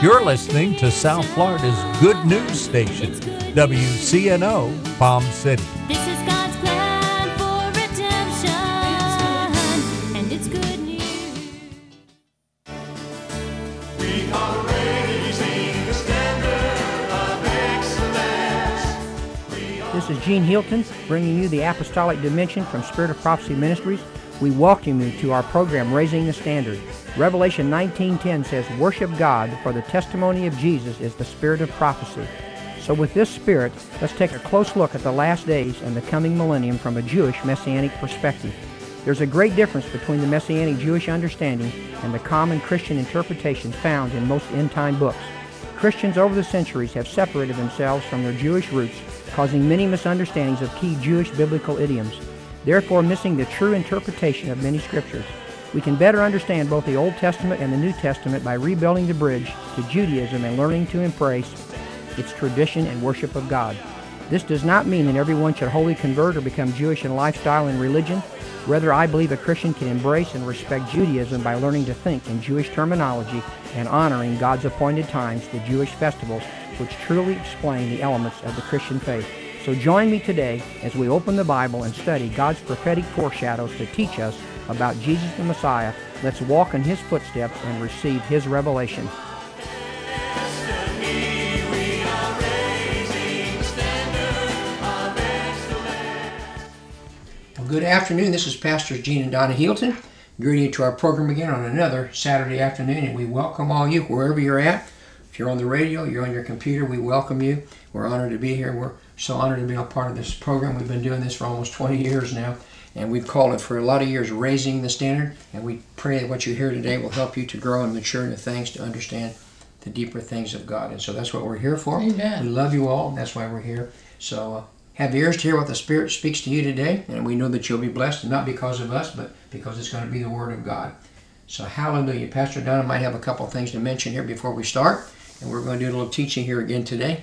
You're listening to South Florida's good news station, WCNO Palm City. This is God's plan for redemption, and it's good news. We are raising the standard of excellence. This is Gene Hilton bringing you the Apostolic Dimension from Spirit of Prophecy Ministries. We welcome you to our program, Raising the Standard. Revelation 19:10 says, "Worship God, for the testimony of Jesus is the spirit of prophecy." So with this spirit, let's take a close look at the last days and the coming millennium from a Jewish Messianic perspective. There's a great difference between the Messianic Jewish understanding and the common Christian interpretation found in most end-time books. Christians over the centuries have separated themselves from their Jewish roots, causing many misunderstandings of key Jewish biblical idioms, therefore missing the true interpretation of many scriptures. We can better understand both the Old Testament and the New Testament by rebuilding the bridge to Judaism and learning to embrace its tradition and worship of God. This does not mean that everyone should wholly convert or become Jewish in lifestyle and religion. Rather, I believe a Christian can embrace and respect Judaism by learning to think in Jewish terminology and honoring God's appointed times, the Jewish festivals, which truly explain the elements of the Christian faith. So join me today as we open the Bible and study God's prophetic foreshadows to teach us about Jesus the Messiah. Let's walk in His footsteps and receive His revelation. Well, good afternoon. This is Pastor Gene and Donna Hilton. Greeting you to our program again on another Saturday afternoon, and we welcome all you wherever you're at. If you're on the radio, you're on your computer, we welcome you. We're honored to be here. We're so honored to be a part of this program. We've been doing this for almost 20 years now, and we've called it for a lot of years Raising the Standard, and we pray that what you hear today will help you to grow and mature in the things to understand the deeper things of God. And so that's what we're here for. Amen. We love you all. That's why we're here. So have ears to hear what the Spirit speaks to you today, and we know that you'll be blessed, and not because of us, but because it's going to be the Word of God. So hallelujah. Pastor Donna might have a couple of things to mention here before we start, and we're going to do a little teaching here again today.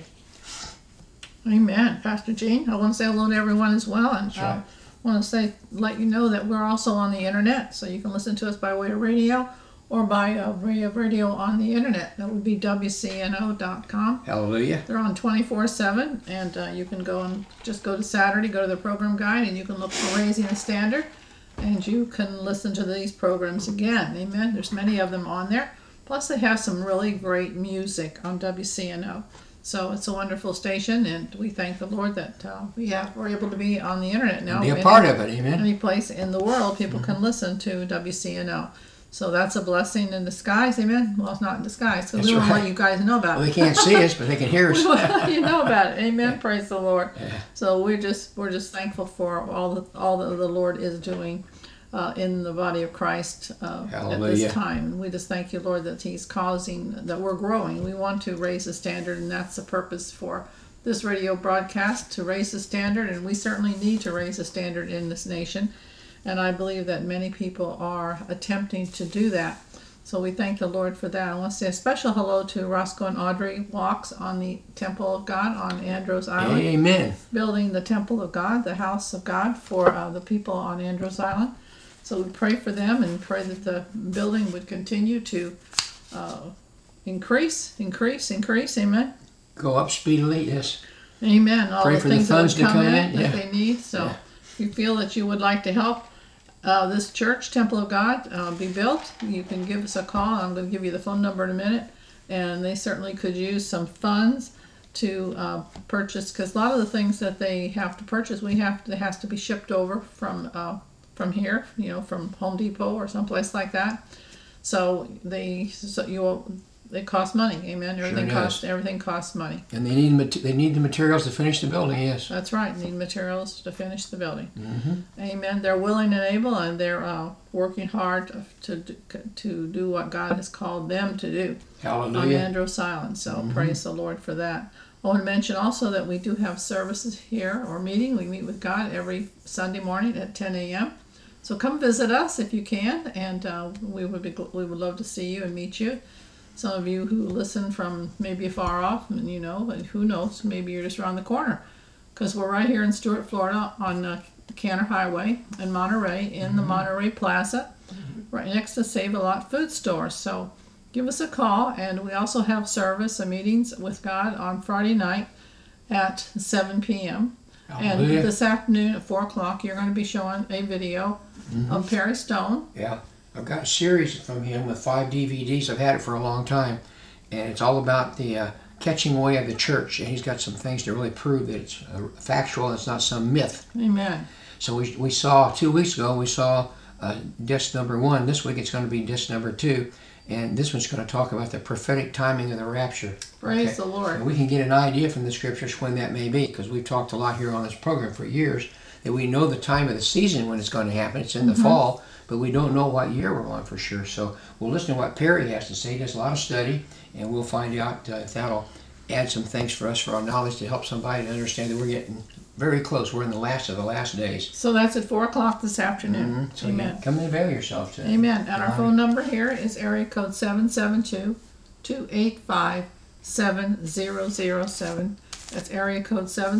Amen. Pastor Gene, I want to say hello to everyone as well, and That's right. I want to let you know that we're also on the internet, so you can listen to us by way of radio or by way of radio on the internet. That would be WCNO.com. Hallelujah. They're on 24/7, and you can go and just go to Saturday, go to the program guide, and you can look for Raising the Standard, and you can listen to these programs again. Amen. There's many of them on there. Plus, they have some really great music on WCNO. So it's a wonderful station, and we thank the Lord that we're able to be on the internet now. Be a part of it, amen. Any place in the world, people can listen to WCNO. So that's a blessing in disguise, amen? Well, it's not in disguise, because we want to let you guys know about it. Well, they can't see us, but they can hear us. We want to let you know about it, amen? Yeah. Praise the Lord. Yeah. So we're just thankful for all that the Lord is doing in the body of Christ at Hallelujah. this time. And we just thank you, Lord, that He's causing, that we're growing. We want to raise the standard, and that's the purpose for this radio broadcast, to raise the standard, and we certainly need to raise the standard in this nation. And I believe that many people are attempting to do that. So we thank the Lord for that. I want to say a special hello to Roscoe and Audrey Walks on the Temple of God on Andros Island. Amen. Building the Temple of God, the House of God for the people on Andros Island. So we pray for them and pray that the building would continue to increase, amen. Go up speedily, yes. Amen. All Pray the for the things funds that would to come come in in, that yeah. they need. So Yeah. if you feel that you would like to help this church, Temple of God, be built, you can give us a call. I'm going to give you the phone number in a minute. And they certainly could use some funds to purchase, because a lot of the things that they have to purchase, it has to be shipped over from here, from Home Depot or someplace like that. So it costs money, amen. Everything costs money. And they need the materials to finish the building, yes. That's right. Need materials to finish the building. Mm-hmm. Amen. They're willing and able, and they're working hard to do what God has called them to do on Hallelujah. Andros Island. So praise the Lord for that. I want to mention also that we do have services here, or meeting. We meet with God every Sunday morning at 10 a.m. So come visit us if you can, and we would love to see you and meet you. Some of you who listen from maybe far off, and and who knows, maybe you're just around the corner, because we're right here in Stuart, Florida, on Canner Highway in Monterey, in the Monterey Plaza, right next to Save-A-Lot food store. So give us a call. And we also have service and meetings with God on Friday night at 7 p.m. And Hallelujah. this afternoon at 4 o'clock, you're going to be showing a video of Perry Stone. Yeah, I've got a series from him with 5 DVDs. I've had it for a long time, and it's all about the catching away of the church. And he's got some things to really prove that it's factual. It's not some myth. Amen. So we saw 2 weeks ago. We saw disc number 1. This week it's going to be disc number 2, and this one's going to talk about the prophetic timing of the rapture. Praise the Lord. And we can get an idea from the scriptures when that may be, because we've talked a lot here on this program for years that we know the time of the season when it's going to happen. It's in the fall, but we don't know what year we're on for sure. So we'll listen to what Perry has to say. He does a lot of study, and we'll find out if that'll add some things for us for our knowledge to help somebody to understand that we're getting very close. We're in the last of the last days. So that's at 4 o'clock this afternoon. So Amen. you come and avail yourself to it. Amen. And our phone number here is area code 772-285-7007. That's area code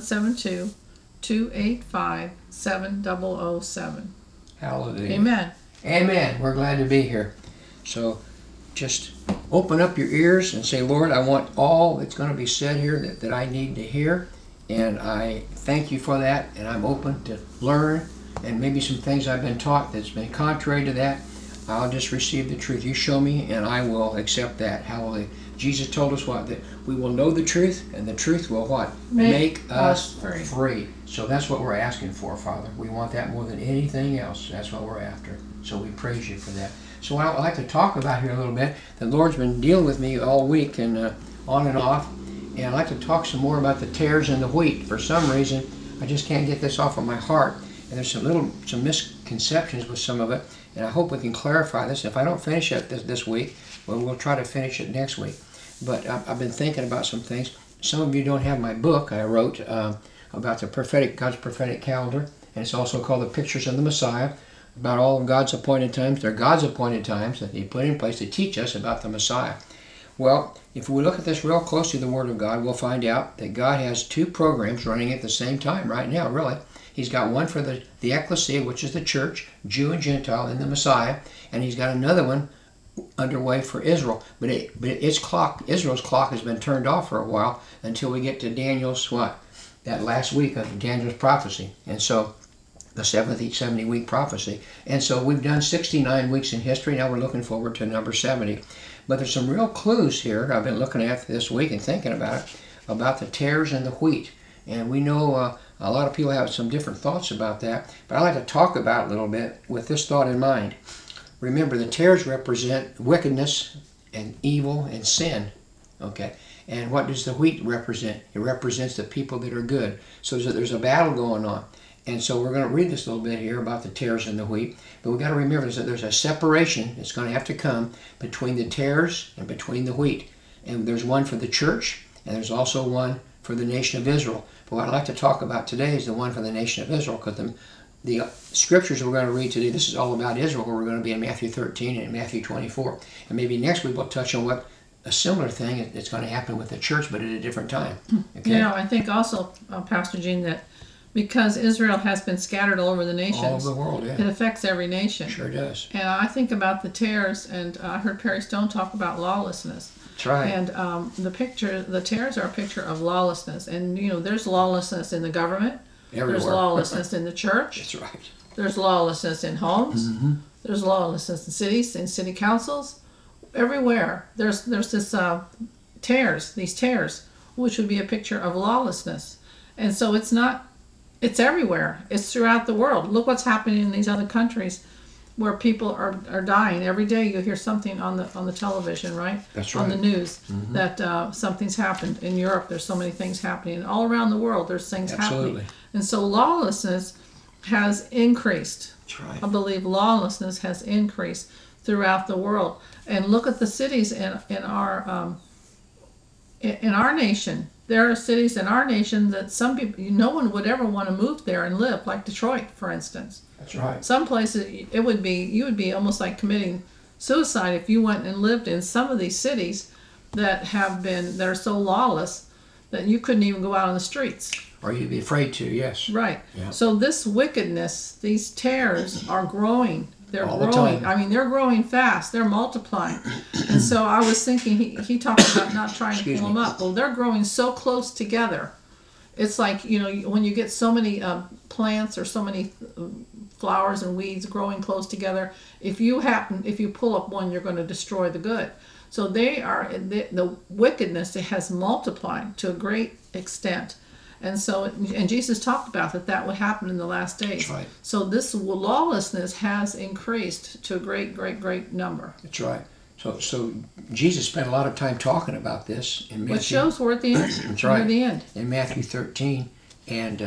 772-285-7007. Hallelujah. Amen. Amen. We're glad to be here. So just open up your ears and say, Lord, I want all that's going to be said here that I need to hear. And I thank you for that. And I'm open to learn. And maybe some things I've been taught that's been contrary to that, I'll just receive the truth. You show me and I will accept that. Hallelujah. Jesus told us what? That we will know the truth, and the truth will what? Make us free. So that's what we're asking for, Father. We want that more than anything else. That's what we're after. So we praise you for that. So what I'd like to talk about here a little bit, the Lord's been dealing with me all week and on and off, and I'd like to talk some more about the tares and the wheat. For some reason, I just can't get this off of my heart, and there's some misconceptions with some of it, and I hope we can clarify this. If I don't finish it this week, well, we'll try to finish it next week. But I've been thinking about some things. Some of you don't have my book I wrote about the God's prophetic calendar, and it's also called The Pictures of the Messiah, about all of God's appointed times. They're God's appointed times that He put in place to teach us about the Messiah. Well, if we look at this real closely, the Word of God, we'll find out that God has 2 programs running at the same time right now, really. He's got one for the ecclesia, which is the church, Jew and Gentile, in the Messiah, and He's got another one underway for Israel. But Israel's clock has been turned off for a while until we get to Daniel's, that last week of Daniel's prophecy. And so the 70-week prophecy. And so we've done 69 weeks in history. Now we're looking forward to number 70. But there's some real clues here I've been looking at this week and thinking about it, about the tares and the wheat. And we know a lot of people have some different thoughts about that. But I'd like to talk about it a little bit with this thought in mind. Remember, the tares represent wickedness and evil and sin. Okay. And what does the wheat represent? It represents the people that are good. So there's a battle going on. And so we're going to read this a little bit here about the tares and the wheat. But we've got to remember that there's a separation that's going to have to come between the tares and between the wheat. And there's one for the church, and there's also one for the nation of Israel. But what I'd like to talk about today is the one for the nation of Israel, because the scriptures we're going to read today, this is all about Israel, where we're going to be in Matthew 13 and Matthew 24. And maybe next week we'll touch on what a similar thing that's going to happen with the church, but at a different time. Okay? You know, I think also, Pastor Gene, that because Israel has been scattered all over the nations, All over the world, it yeah. affects every nation. Sure does. And I think about the tares, and I heard Perry Stone talk about lawlessness. That's right. And the tares are a picture of lawlessness. And, you know, there's lawlessness in the government. Everywhere. There's lawlessness in the church. That's right. There's lawlessness in homes. Mm-hmm. There's lawlessness in cities, in city councils. Everywhere. There's this these tares, which would be a picture of lawlessness. And so it's everywhere. It's throughout the world. Look what's happening in these other countries where people are dying. Every day you hear something on the television, right? That's On the right. news, Mm-hmm. that something's happened. In Europe, there's so many things happening. And all around the world, there's things Absolutely. happening. And so lawlessness has increased. That's right. I believe lawlessness has increased throughout the world. And look at the cities in our nation. There are cities in our nation that some people, no one would ever want to move there and live, like Detroit, for instance. That's right. Some places you would be almost like committing suicide if you went and lived in some of these cities that are so lawless that you couldn't even go out on the streets. Or you'd be afraid to, yes. Right. Yeah. So this wickedness, these tares are growing They're All the growing. time. I mean, they're growing fast. They're multiplying. And so I was thinking, he talked about not trying to Excuse pull me. them up. Well, they're growing so close together. It's like, when you get so many plants or so many flowers and weeds growing close together, if you pull up one, you're going to destroy the good. So the wickedness has multiplied to a great extent. And so, and Jesus talked about that would happen in the last days. That's right. So this lawlessness has increased to a great, great, great number. That's right. So Jesus spent a lot of time talking about this in Matthew. Which shows we're at the end. That's We're right. at the end. In Matthew 13, and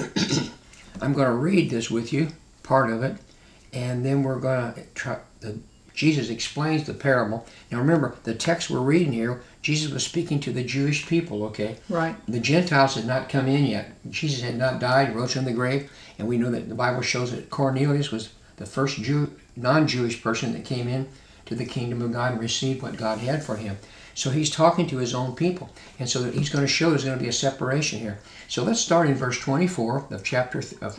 I'm going to read this with you, part of it, and then we're going to try. Jesus explains the parable. Now remember, the text we're reading here, Jesus was speaking to the Jewish people, okay? Right. The Gentiles had not come in yet. Jesus had not died, rose from the grave, and we know that the Bible shows that Cornelius was the first non-Jewish person that came in to the kingdom of God and received what God had for him. So he's talking to his own people, and so he's going to show there's going to be a separation here. So let's start in verse 24 of chapter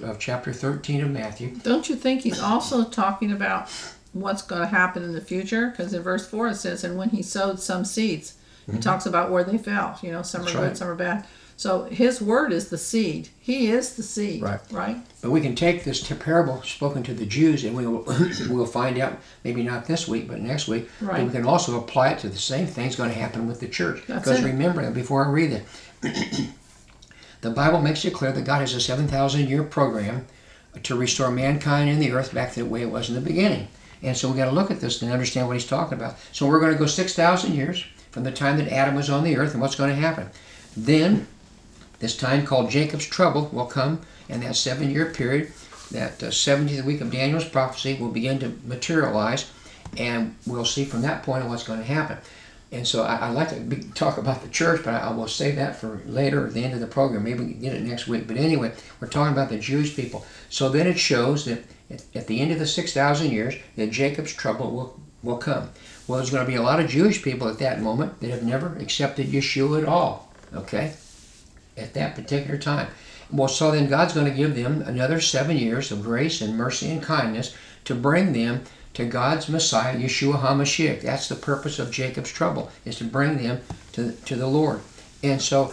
13 of Matthew. Don't you think he's also talking about what's going to happen in the future? Because in verse 4 it says, and when he sowed some seeds, it talks about where they fell. Some are That's good, right. some are bad. So his word is the seed. He is the seed. Right? But we can take this parable spoken to the Jews, and we'll find out, maybe not this week, but next week. Right. But we can also apply it to the same thing's going to happen with the church. That's Because it. remember that before I read it, the Bible makes it clear that God has a 7,000-year program to restore mankind and the earth back to the way it was in the beginning. And so we've got to look at this and understand what he's talking about. So we're going to go 6,000 years from the time that Adam was on the earth, and what's going to happen. Then, this time called Jacob's trouble will come, and that 7-year period, that 70th week of Daniel's prophecy will begin to materialize, and we'll see from that point on what's going to happen. And so I'd like to talk about the church, but I will save that for later at the end of the program. Maybe we can get it next week. But anyway, we're talking about the Jewish people. So then it shows that at the end of the 6,000 years, that Jacob's trouble will come. Well, there's going to be a lot of Jewish people at that moment that have never accepted Yeshua at all, okay, at that particular time. Well, so then God's going to give them another 7 years of grace and mercy and kindness to bring them to God's Messiah, Yeshua HaMashiach. That's the purpose of Jacob's trouble, is to bring them to the Lord. And so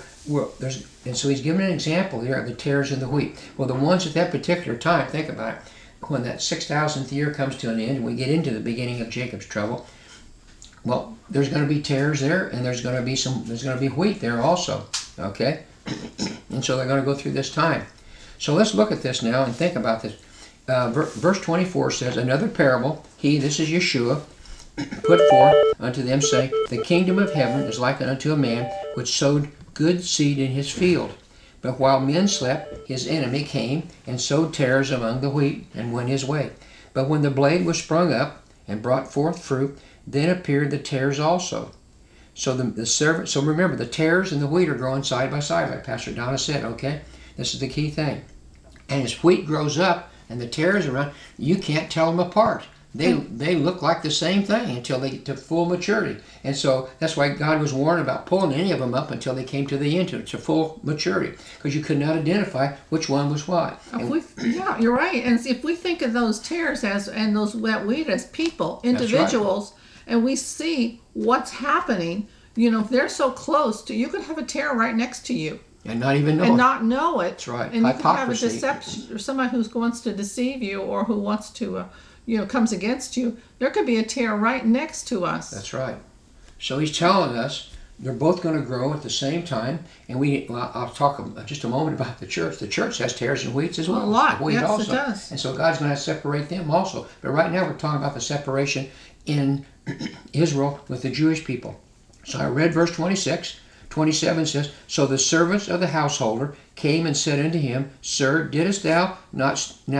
he's given an example here of the tares and the wheat. Well, the ones at that particular time, think about it, when that 6,000th year comes to an end and we get into the beginning of Jacob's trouble, well, there's going to be tares there, and there's going to be wheat there also, okay? And so they're going to go through this time. So let's look at this now and think about this. Verse 24 says, another parable, this is Yeshua, put forth unto them, saying, the kingdom of heaven is like unto a man which sowed good seed in his field. But while men slept, his enemy came and sowed tares among the wheat and went his way. But when the blade was sprung up and brought forth fruit, then appeared the tares also. So so remember, the tares and the wheat are growing side by side, like Pastor Donna said, okay? This is the key thing. And as wheat grows up and the tares around, you can't tell them apart. They look like the same thing until they get to full maturity. And so that's why God was warned about pulling any of them up until they came to the end, to full maturity, because you could not identify which one was what. Yeah, you're right. And if we think of those tares and that wheat as people, individuals, and we see what's happening, if they're so close to you, could have a tare right next to you. And not even know and it. not know it. That's right. And Hypocrisy. you could have a deception, or somebody who wants to deceive you, or who wants to, comes against you. There could be a tare right next to us. That's right. So he's telling us they're both going to grow at the same time. And I'll talk just a moment about the church. The church has tares and wheats as well. A lot. Wheat Yes, also. it does. And so God's going to separate them also. But right now we're talking about the separation in Israel with the Jewish people. So I read verse 26. 27 says, so the servants of the householder came and said unto him, Sir, didst thou not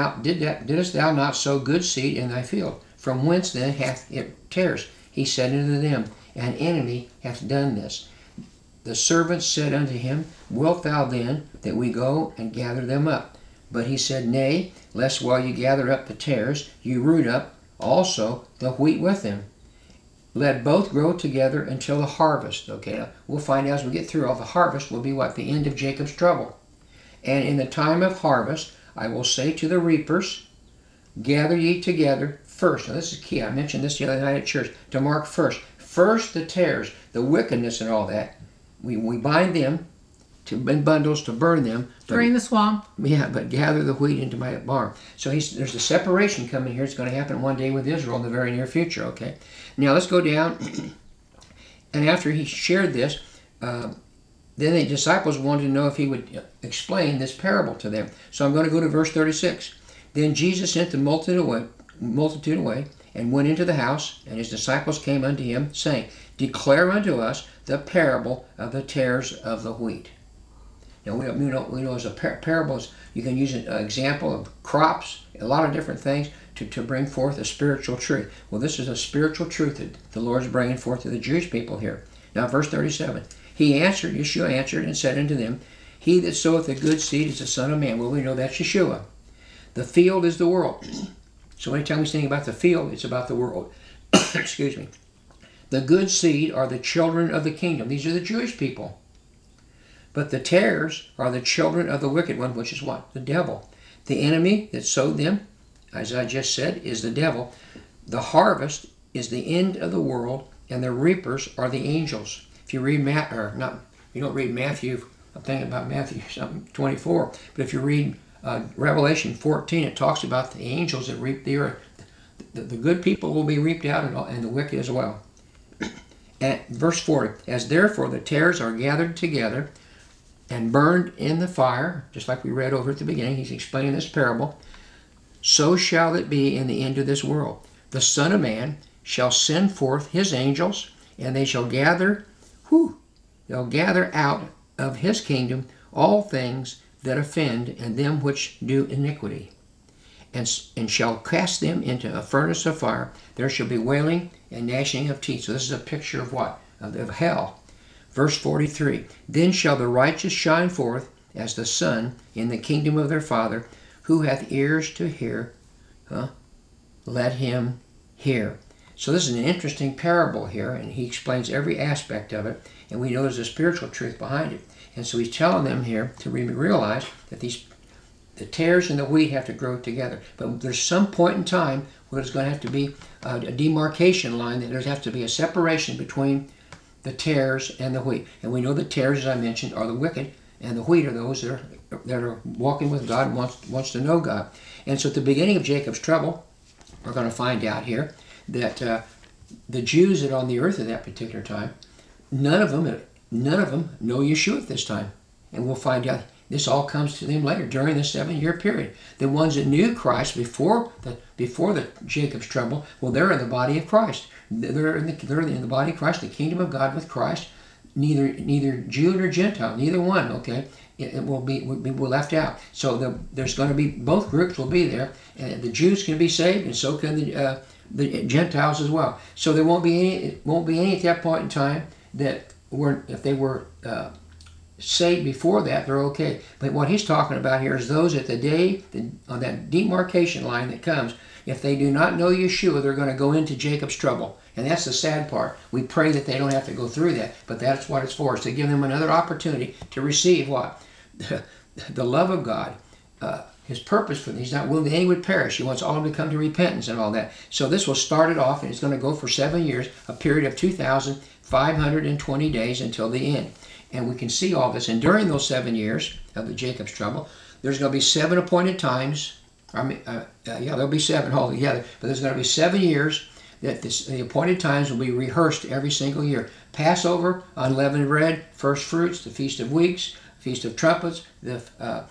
sow good seed in thy field? From whence then hath it tares? He said unto them, an enemy hath done this. The servants said unto him, Wilt thou then that we go and gather them up? But he said, Nay, lest while you gather up the tares, you root up also the wheat with them. Let both grow together until the harvest. Okay, we'll find out as we get through all the harvest will be what? The end of Jacob's trouble. And in the time of harvest, I will say to the reapers, Gather ye together first. Now this is key. I mentioned this the other night at church. To mark first. First the tares, the wickedness and all that. We bind them in bundles to burn them. Drain the swamp. Yeah, but gather the wheat into my barn. So there's a separation coming here. It's going to happen one day with Israel in the very near future, okay? Now let's go down. And after he shared this, then the disciples wanted to know if he would explain this parable to them. So I'm going to go to verse 36. Then Jesus sent the multitude away and went into the house, and his disciples came unto him, saying, Declare unto us the parable of the tares of the wheat. Now we know as a parables, you can use an example of crops, a lot of different things to bring forth a spiritual truth. Well, this is a spiritual truth that the Lord is bringing forth to the Jewish people here. Now, verse 37. Yeshua answered and said unto them, He that soweth the good seed is the Son of Man. Well, we know that's Yeshua. The field is the world. So anytime we think about the field, it's about the world. Excuse me. The good seed are the children of the kingdom. These are the Jewish people. But the tares are the children of the wicked one, which is what? The devil. The enemy that sowed them, as I just said, is the devil. The harvest is the end of the world, and the reapers are the angels. If you read you don't read Matthew. I'm thinking about Matthew 24. But if you read Revelation 14, it talks about the angels that reap the earth. The good people will be reaped out, and the wicked as well. At verse 40, as therefore the tares are gathered together and burned in the fire, just like we read over at the beginning, he's explaining this parable, so shall it be in the end of this world. The Son of Man shall send forth his angels, and they shall gather, they'll gather out of his kingdom all things that offend and them which do iniquity, and shall cast them into a furnace of fire. There shall be wailing and gnashing of teeth. So this is a picture of what? Of hell. Verse 43, Then shall the righteous shine forth as the sun in the kingdom of their Father. Who hath ears to hear, let him hear. So this is an interesting parable here, and he explains every aspect of it, and we know there's a spiritual truth behind it. And so he's telling them here to realize that the tares and the wheat have to grow together. But there's some point in time where there's going to have to be a demarcation line, that there's have to be a separation between the tares and the wheat. And we know the tares, as I mentioned, are the wicked, and the wheat are those that are walking with God and wants to know God. And so at the beginning of Jacob's trouble, we're going to find out here that the Jews that are on the earth at that particular time, none of them know Yeshua at this time. And we'll find out this all comes to them later during the 7-year period. The ones that knew Christ before the Jacob's trouble, well, they're in the body of Christ. They're in the body of Christ, the kingdom of God with Christ. Neither Jew nor Gentile, neither one. Okay, it will be left out. So there's going to be, both groups will be there, and the Jews can be saved, and so can the Gentiles as well. So there won't be any at that point in time that if they were saved before that, they're okay. But what he's talking about here is those at the day on that demarcation line that comes. If they do not know Yeshua, they're going to go into Jacob's trouble. And that's the sad part. We pray that they don't have to go through that, but that's what it's for. It's to give them another opportunity to receive what? The love of God. His purpose for them. He's not willing that any would perish. He wants all of them to come to repentance and all that. So this will start it off, and it's going to go for 7 years, a period of 2,520 days until the end. And we can see all this. And during those 7 years of the Jacob's trouble, there's going to be 7 appointed times. There'll be 7 altogether. But there's going to be 7 years that the appointed times will be rehearsed every single year. Passover, unleavened bread, first fruits, the Feast of Weeks, Feast of Trumpets, the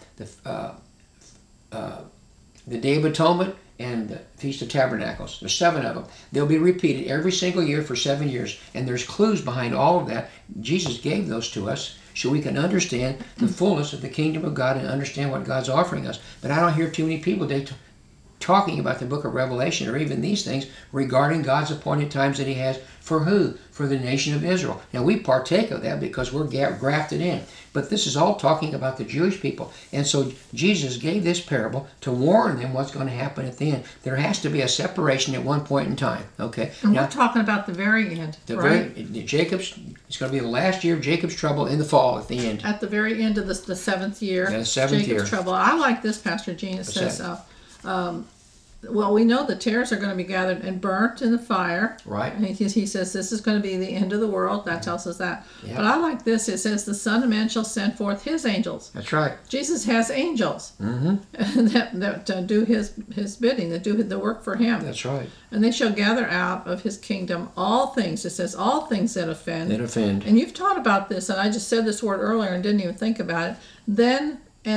Day of Atonement, and the Feast of Tabernacles. There's 7 of them. They'll be repeated every single year for 7 years. And there's clues behind all of that. Jesus gave those to us so we can understand the fullness of the kingdom of God and understand what God's offering us. But I don't hear too many people today talking about the book of Revelation or even these things regarding God's appointed times that he has for who? For the nation of Israel. Now we partake of that because we're grafted in. But this is all talking about the Jewish people. And so Jesus gave this parable to warn them what's going to happen at the end. There has to be a separation at one point in time. Okay. And we're talking about the very end, right? It's going to be the last year of Jacob's trouble in the fall at the end. At the very end of the 7th year. Yeah, the 7th Jacob's year. trouble. I like this, Pastor Gene. It says, well, we know the tares are going to be gathered and burnt in the fire. Right. And he says this is going to be the end of the world. That tells us that. Yeah. But I like this. It says the Son of Man shall send forth his angels. That's right. Jesus has angels that do his bidding, that do the work for him. That's right. And they shall gather out of his kingdom all things. It says all things that offend. That offend. And you've taught about this, and I just said this word earlier and didn't even think about it. Then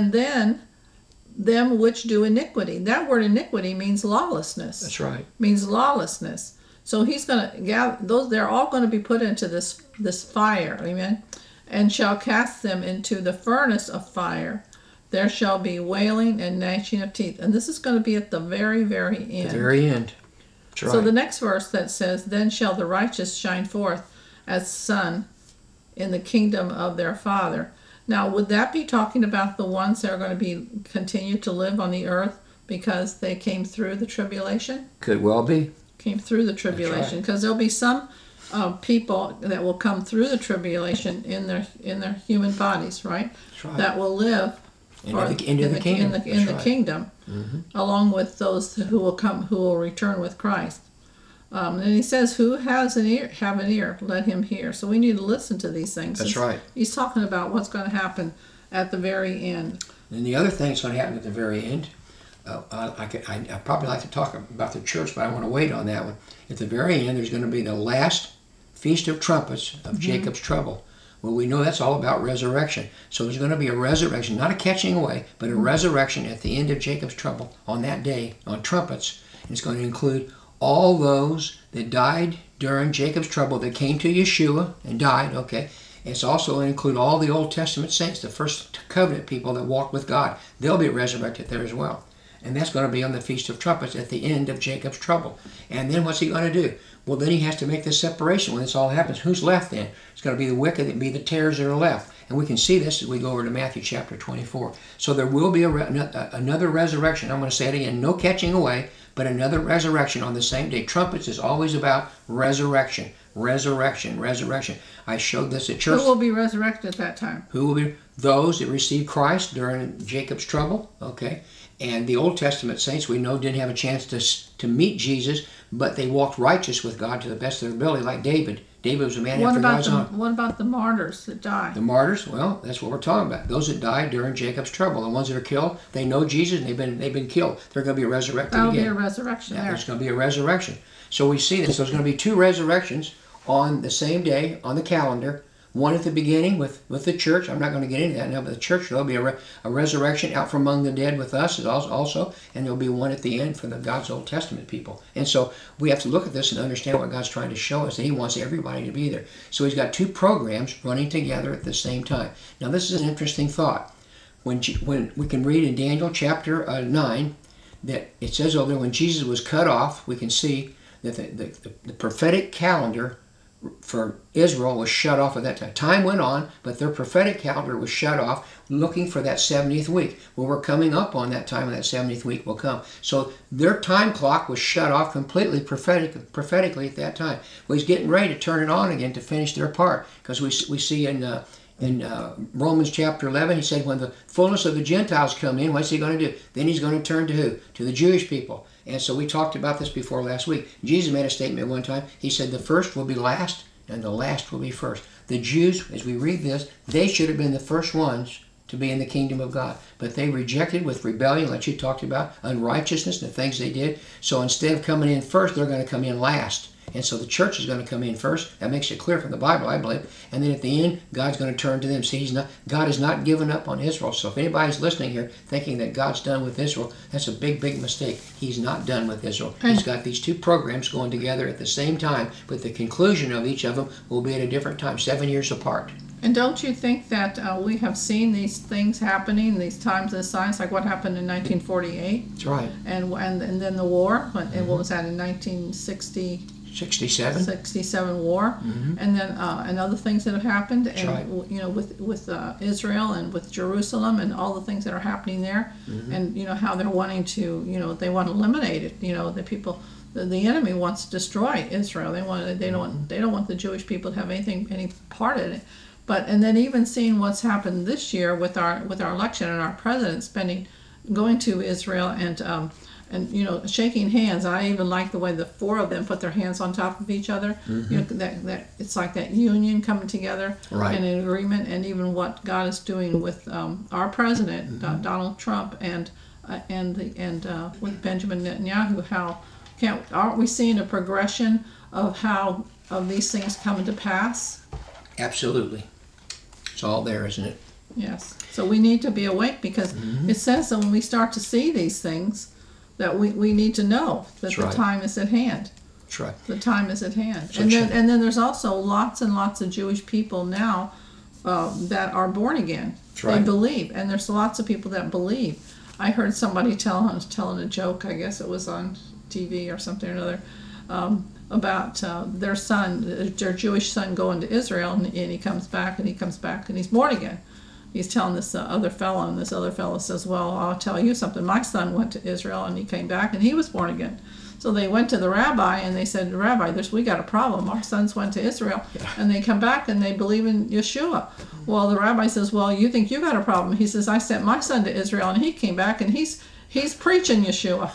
them which do iniquity. That word iniquity means lawlessness. That's right. Means lawlessness. So he's going to gather those. They're all going to be put into this fire. Amen. And shall cast them into the furnace of fire. There shall be wailing and gnashing of teeth. And this is going to be at the very, very end. The very end. That's right. So the next verse that says, then shall the righteous shine forth as sun in the kingdom of their Father. Now, would that be talking about the ones that are going to continue to live on the earth because they came through the tribulation? Could well be. Came through the tribulation, because there'll be some people that will come through the tribulation in their human bodies, right? That's right. That will live Into the kingdom. in the That's right. kingdom, along with those who will return with Christ. And he says, "Who has an ear? Have an ear? Let him hear." So we need to listen to these things. That's right. He's talking about what's going to happen at the very end. And the other thing that's going to happen at the very end, I probably like to talk about the church, but I want to wait on that one. At the very end, there's going to be the last Feast of Trumpets of Jacob's trouble. Well, we know that's all about resurrection. So there's going to be a resurrection, not a catching away, but a resurrection at the end of Jacob's trouble on that day on trumpets. And it's going to include all those that died during Jacob's trouble that came to Yeshua and died, okay. It's also going to include all the Old Testament saints, the first covenant people that walked with God. They'll be resurrected there as well. And that's going to be on the Feast of Trumpets at the end of Jacob's trouble. And then what's he going to do? Well, then he has to make this separation when this all happens. Who's left then? It's going to be the wicked and be the tares that are left. And we can see this as we go over to Matthew chapter 24. So there will be another resurrection. I'm going to say it again. No catching away, but another resurrection on the same day. Trumpets is always about resurrection. Resurrection, resurrection. I showed this at church. Who will be resurrected at that time? Who will be? Those that received Christ during Jacob's trouble, okay? And the Old Testament saints, we know, didn't have a chance to meet Jesus, but they walked righteous with God to the best of their ability, like David. David was a man after God's own. What about the martyrs that died? The martyrs, well, that's what we're talking about. Those that died during Jacob's trouble. The ones that are killed, they know Jesus and they've been killed. They're going to be resurrected That'll again. be a resurrection there. There's going to be a resurrection. So we see this. There's going to be two resurrections on the same day on the calendar. One at the beginning with the church. I'm not going to get into that now, but the church, there'll be a resurrection out from among the dead with us also, and there'll be one at the end for God's Old Testament people. And so we have to look at this and understand what God's trying to show us, that he wants everybody to be there. So he's got two programs running together at the same time. Now this is an interesting thought. When we can read in Daniel chapter 9 that it says over there, when Jesus was cut off, we can see that the prophetic calendar for Israel was shut off at that time. Time went on, but their prophetic calendar was shut off, looking for that 70th week. Well, we're coming up on that time when that 70th week will come. So their time clock was shut off completely prophetically at that time. Well, he's getting ready to turn it on again to finish their part, because we see in Romans chapter 11, he said, when the fullness of the Gentiles come in, what's he going to do? Then he's going to turn to who? To the Jewish people. And so we talked about this before last week. Jesus made a statement one time. He said, the first will be last, and the last will be first. The Jews, as we read this, they should have been the first ones to be in the kingdom of God. But they rejected with rebellion, like you talked about, unrighteousness, and the things they did. So instead of coming in first, they're going to come in last. And so the church is going to come in first. That makes it clear from the Bible, I believe. And then at the end, God's going to turn to them. See, God has not given up on Israel. So if anybody's listening here thinking that God's done with Israel, that's a big, big mistake. He's not done with Israel. He's got these two programs going together at the same time, but the conclusion of each of them will be at a different time, 7 years apart. And don't you think that we have seen these things happening, these times of signs, like what happened in 1948? That's right. And then the war, and what was that, in 1960? 67 war, and then and other things that have happened, That's and right. you know, with Israel and with Jerusalem and all the things that are happening there, and you know how they're wanting to, you know, they want to eliminate it. You know, the people, the enemy wants to destroy Israel. They don't want the Jewish people to have any part in it. But and then even seeing what's happened this year with our election and our president going to Israel and and shaking hands. I even like the way the four of them put their hands on top of each other. That it's like that union coming together Right. and an agreement, and even what God is doing with our president Donald Trump and with Benjamin Netanyahu. How aren't we seeing a progression of these things coming to pass? Absolutely. It's all there, isn't it? Yes. So we need to be awake, because it says that when we start to see these things, that we need to know that That's the right. time is at hand. That's right. The time is at hand. So And then there's also lots and lots of Jewish people now that are born again. That's right. They believe, and there's lots of people that believe. I heard somebody telling a joke, I guess it was on TV or something or another, about their son, their Jewish son, going to Israel, and he comes back and he's born again. He's telling this other fellow, and this other fellow says, well, I'll tell you something. My son went to Israel, and he came back, and he was born again. So they went to the rabbi, and they said, Rabbi, we got a problem. Our sons went to Israel, and they come back, and they believe in Yeshua. Well, the rabbi says, well, you think you got a problem. He says, I sent my son to Israel, and he came back, and he's preaching Yeshua,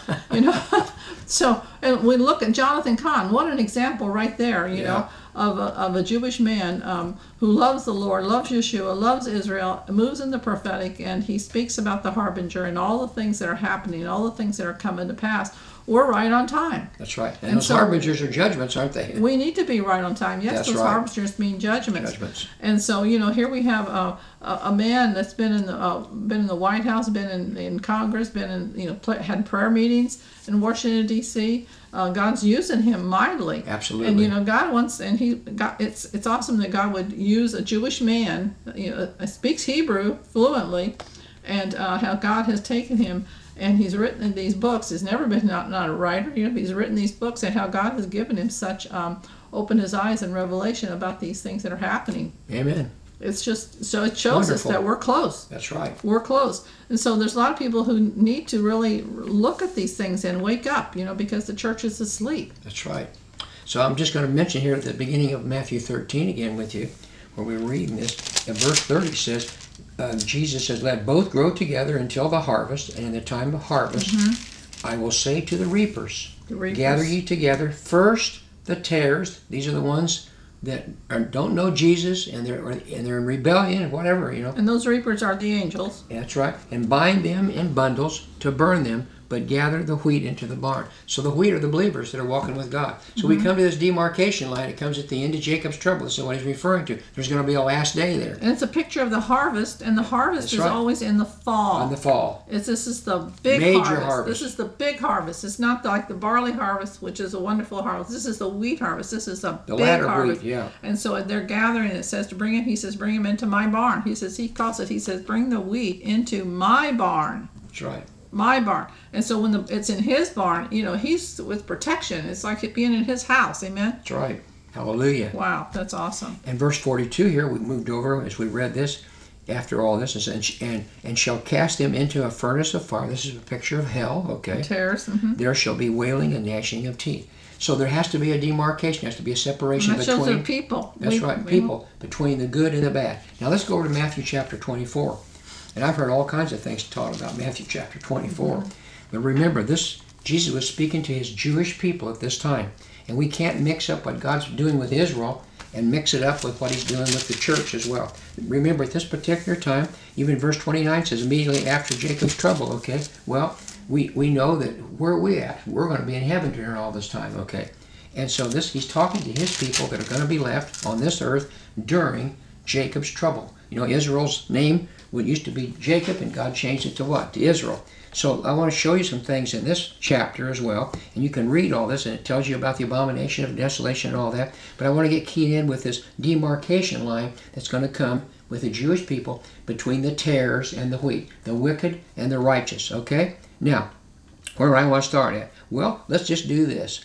So, and we look at Jonathan Cahn. What an example right there, you know, of a Jewish man who loves the Lord, loves Yeshua, loves Israel, moves in the prophetic, and he speaks about the harbinger and all the things that are happening, all the things that are coming to pass. We're right on time. That's right. And And those so- harbingers are judgments, aren't they? We need to be right on time. Yes, That's those right. harbingers mean judgments. Judgments. And so, here we have a man that's been in the White House, been in Congress, been in had prayer meetings in Washington D.C. God's using him mightily. Absolutely. And God wants, and it's awesome that God would use a Jewish man, speaks Hebrew fluently, and how God has taken him. And he's written these books. He's never been not a writer. He's written these books, and how God has given him such open his eyes and revelation about these things that are happening. Amen. It's just so it shows us Wonderful. that we're close. That's right. We're close. And so there's a lot of people who need to really look at these things and wake up, because the church is asleep. That's right. So I'm just going to mention here at the beginning of Matthew 13 again with you, where we were reading this. And verse 30 says, Jesus says, let both grow together until the harvest, and in the time of harvest, I will say to the reapers, gather ye together first the tares. These are the ones that don't know Jesus, and they're in rebellion and whatever, And those reapers are the angels. That's right. And bind them in bundles to burn them, but gather the wheat into the barn. So the wheat are the believers that are walking with God. So we come to this demarcation line. It comes at the end of Jacob's trouble. This is what he's referring to. There's going to be a last day there. And it's a picture of the harvest, and the harvest That's is right. always in the fall. In the fall. This is the big Major harvest. harvest. This is the big harvest. It's not like the barley harvest, which is a wonderful harvest. This is the wheat harvest. This is the big latter harvest. wheat, yeah. And so they're gathering. It says to bring him. He says, bring him into my barn. He says, bring the wheat into my barn. That's right. My barn. And so when it's in his barn, he's with protection. It's like it being in his house. Amen. That's right. Hallelujah. Wow, that's awesome. And verse 42 here, we moved over as we read this. After all this, it says, and shall cast them into a furnace of fire. This is a picture of hell, okay? Tares. There shall be wailing and gnashing of teeth. So there has to be a demarcation. There has to be a separation And that shows between... the people. That's right, people, between the good and the bad. Now let's go over to Matthew chapter 24. And I've heard all kinds of things taught about Matthew chapter 24. But remember, Jesus was speaking to his Jewish people at this time. And we can't mix up what God's doing with Israel and mix it up with what he's doing with the church as well. Remember, at this particular time, even verse 29 says, immediately after Jacob's trouble, okay? Well, we know that where are we at? We're going to be in heaven during all this time, okay? And so he's talking to his people that are going to be left on this earth during Jacob's trouble. Israel's name used to be Jacob, and God changed it to what? To Israel. So I want to show you some things in this chapter as well, and you can read all this, and it tells you about the abomination of desolation and all that. But I want to get keyed in with this demarcation line that's going to come with the Jewish people between the tares and the wheat, the wicked and the righteous, okay? Now, where do I want to start at? Well, let's just do this.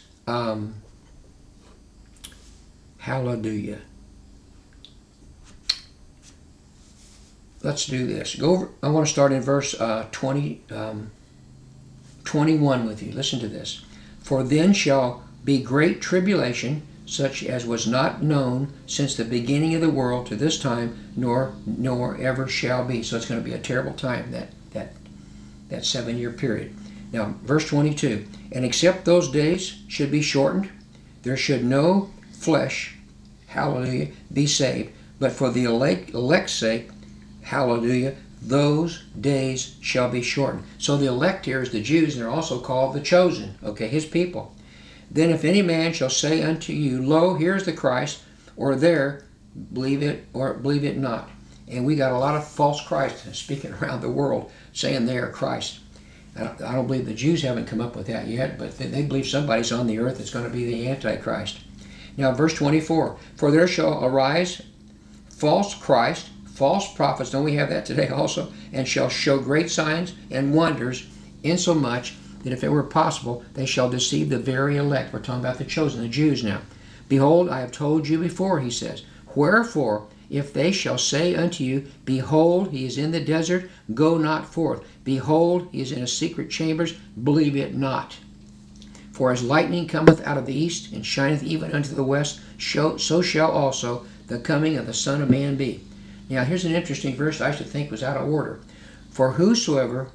Hallelujah. Let's do this. Go over. I want to start in verse 21 with you. Listen to this. For then shall be great tribulation, such as was not known since the beginning of the world to this time, nor ever shall be. So it's going to be a terrible time, that 7-year period. Now, verse 22. And except those days should be shortened, there should no flesh, hallelujah, be saved. But for the elect's sake, hallelujah, those days shall be shortened. So the elect here is the Jews, and they're also called the chosen, okay, his people. Then if any man shall say unto you, Lo, here's the Christ, or there, believe it or believe it not. And we got a lot of false Christs speaking around the world saying they are Christ. I don't believe the Jews haven't come up with that yet, but they believe somebody's on the earth that's going to be the Antichrist. Now, verse 24, for there shall arise false Christ, false prophets, don't we have that today also, and shall show great signs and wonders, insomuch that if it were possible, they shall deceive the very elect. We're talking about the chosen, the Jews now. Behold, I have told you before, he says. Wherefore, if they shall say unto you, Behold, he is in the desert, go not forth. Behold, he is in a secret chambers, believe it not. For as lightning cometh out of the east, and shineth even unto the west, so shall also the coming of the Son of Man be. Now, here's an interesting verse I should think was out of order. For whosoever,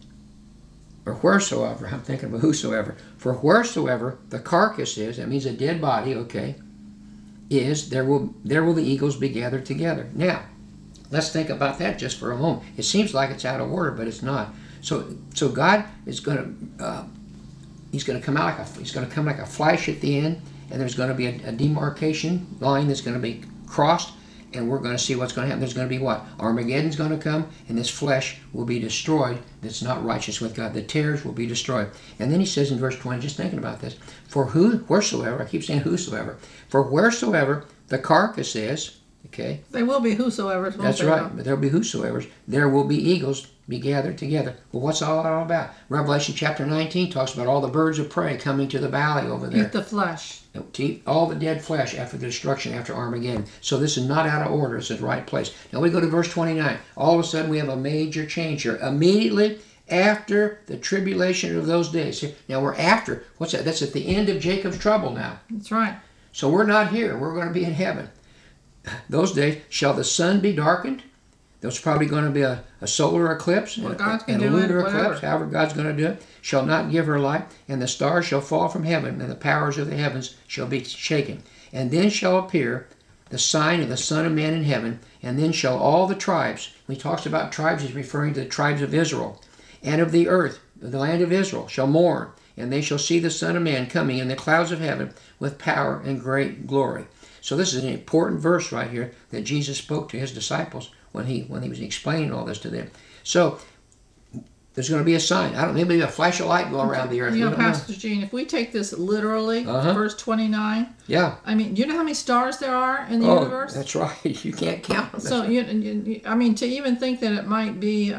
or wheresoever, I'm thinking of whosoever, for wheresoever the carcass is, that means a dead body, okay, is, there will the eagles be gathered together. Now, let's think about that just for a moment. It seems like it's out of order, but it's not. So God is going to, he's going to come like a flash at the end, and there's going to be a demarcation line that's going to be crossed, and we're going to see what's going to happen. There's going to be what? Armageddon's going to come, and this flesh will be destroyed that's not righteous with God. The tares will be destroyed. And then he says in verse 20, just thinking about this, for wheresoever, I keep saying whosoever, for wheresoever the carcass is, okay? They will be whosoever. That's right, but there will be whosoever. There will be eagles be gathered together. Well, what's all that all about? Revelation chapter 19 talks about all the birds of prey coming to the valley over there. Eat the flesh. To eat all the dead flesh after the destruction, after Armageddon. So this is not out of order. It's in the right place. Now we go to verse 29. All of a sudden we have a major change here. Immediately after the tribulation of those days. Now we're after. What's that? That's at the end of Jacob's trouble now. That's right. So we're not here. We're going to be in heaven. Those days shall the sun be darkened. There's probably going to be a solar eclipse and a lunar eclipse, however God's going to do it, shall not give her light, and the stars shall fall from heaven, and the powers of the heavens shall be shaken. And then shall appear the sign of the Son of Man in heaven, and then shall all the tribes, when he talks about tribes, he's referring to the tribes of Israel, and of the earth, the land of Israel, shall mourn, and they shall see the Son of Man coming in the clouds of heaven with power and great glory. So this is an important verse right here that Jesus spoke to his disciples when he was explaining all this to them. So there's going to be a sign. I don't know, maybe a flash of light go around the earth. You know, Pastor Gene, if we take this literally, verse 29. Yeah. I mean, do you know how many stars there are in the universe? That's right. You can't count them. So I mean, to even think that it might be,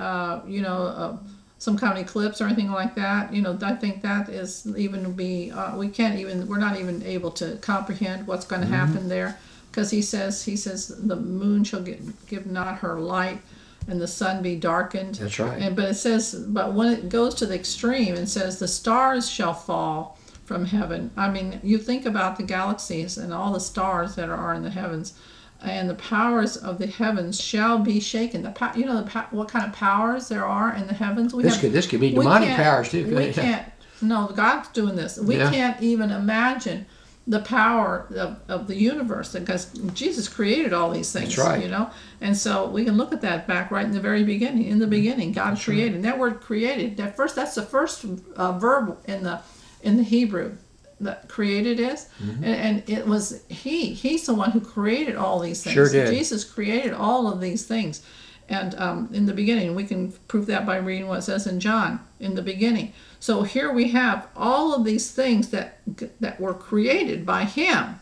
some kind of eclipse or anything like that, I think that is even be, we're not even able to comprehend what's going to happen there. Because he says the moon shall give not her light, and the sun be darkened. That's right. But it says, but when it goes to the extreme, it says the stars shall fall from heaven. I mean, you think about the galaxies and all the stars that are in the heavens, and the powers of the heavens shall be shaken. What kind of powers there are in the heavens? This could be demonic powers too. We can't. No, God's doing this. We can't even imagine the power of the universe, because Jesus created all these things. That's right. And so we can look at that back right in the very beginning. In the beginning, God created. And that word created, that's the first verb in the Hebrew that created is. And it was he's the one who created all these things. Sure did. Jesus created all of these things. And in the beginning, we can prove that by reading what it says in John, in the beginning. So here we have all of these things that were created by him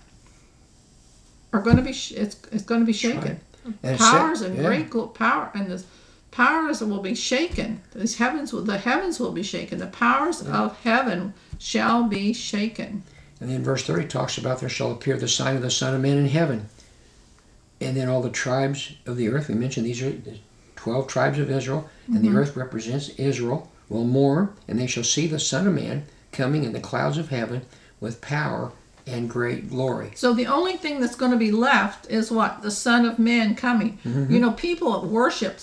are going to be it's going to be shaken. Right. Powers and great power, and the powers will be shaken. The heavens will be shaken. The powers of heaven shall be shaken. And then verse 30 talks about there shall appear the sign of the Son of Man in heaven. And then all the tribes of the earth, we mentioned these are the 12 tribes of Israel, and the earth represents Israel, will mourn, and they shall see the Son of Man coming in the clouds of heaven with power and great glory. So the only thing that's going to be left is what? The Son of Man coming. You know, people worship